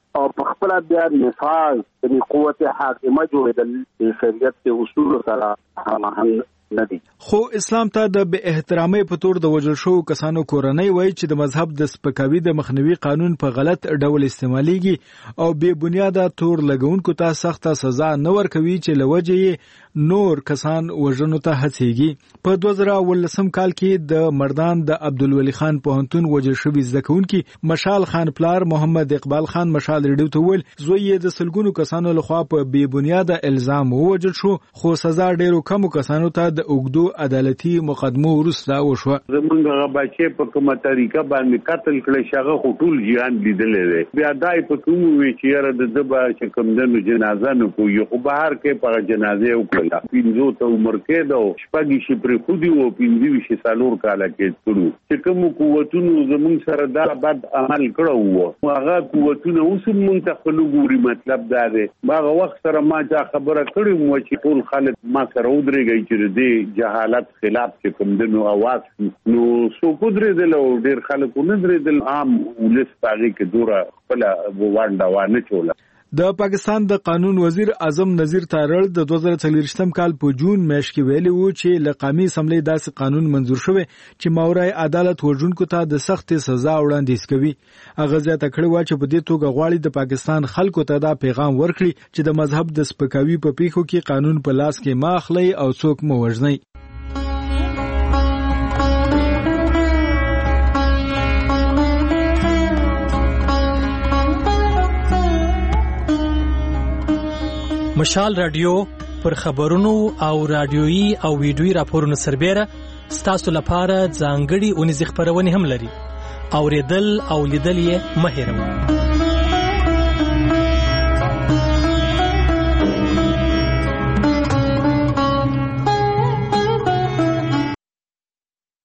او په خپل بیا نفاذ د قوت حاکمه جوړېدل د شریعت د اصول سره هماهنګ ندی. خو اسلام ته د بے احترامۍ په تور د وژل شوو کسانو کورنۍ وایي چې د مذهب د سپکاوي د مخنیوي قانون په غلط ډول استعمالېږي او بې بنیاده تور لګونکو ته سخته سزا نه ورکوي چې له وجې یې نور کسان وژنو ته هڅېږي. په دوه زره اوولسم کال کې د مردان د عبدالولي خان پوهنتون وژل شوي زده کوونکي مشال خان پلار محمد اقبال خان مشال ریډیو ته وویل زوی یې د سلګونو کسانو لخوا په بې بنیاده الزام ووژل شو، خو سزا ډېرو کمو کسانو ته د اوږدو عدالتي مقدمو وروسته وشوه. زمونږ هغه بچې په کومه طریقه باندې قتل کړی چې هغه خو ټول جهان لیدلی دی. بیا دا یې په کوم ووایي چې یاره د ده به چې کوم دنو جنازه نه کوي، خو بهر کې په هغه جنازې یې وکړله. پنځو ته عمر کېده او شپږ یې چې پرېښودي وو، پنځه ویشت یې څلور کاله کې کړو. چې کومو قوتونو زمونږ سره دا بد عمل کړی وو، هغه قوتونه اوس هم مونږ ته ښه نه ګوري. مطلب دا دی هغه وخت سره ما چا خبره کړې وه چې ټول خلک ما سره ودرېږئ چې د دې جهالت خلاف چې کوم دنو اواز نو څوک ودرېدل او ډېر خلک ونه درېدل. عام ولس په هغې کې دوره خپله ونډه وانه چوله. د پاکستان د قانون وزیر اعظم نذیر تارړ د دوه زره څلوېښتم کال په جون میاشت کې ویلي وو چې له قومي اسمبلۍ داسې قانون منظور شوی چې ماورای عدالت وژونکو ته د سختې سزا وړاندیز کوي. هغه زیاته کړې وه چې په دې توګه غواړي د پاکستان خلکو ته دا پیغام ورکړي چې د مذهب د سپکاوي په پیښو کې قانون په لاس کې مه اخلئ او څوک مه وژنئ. مشال رادیو پر خبرونو او رادیويي او ویډیويي راپورونو سربېره ستاسو لپاره ځانګړي اونیزې خپرونې هم لري. اوریدل او لیدل یې مه هېروئ.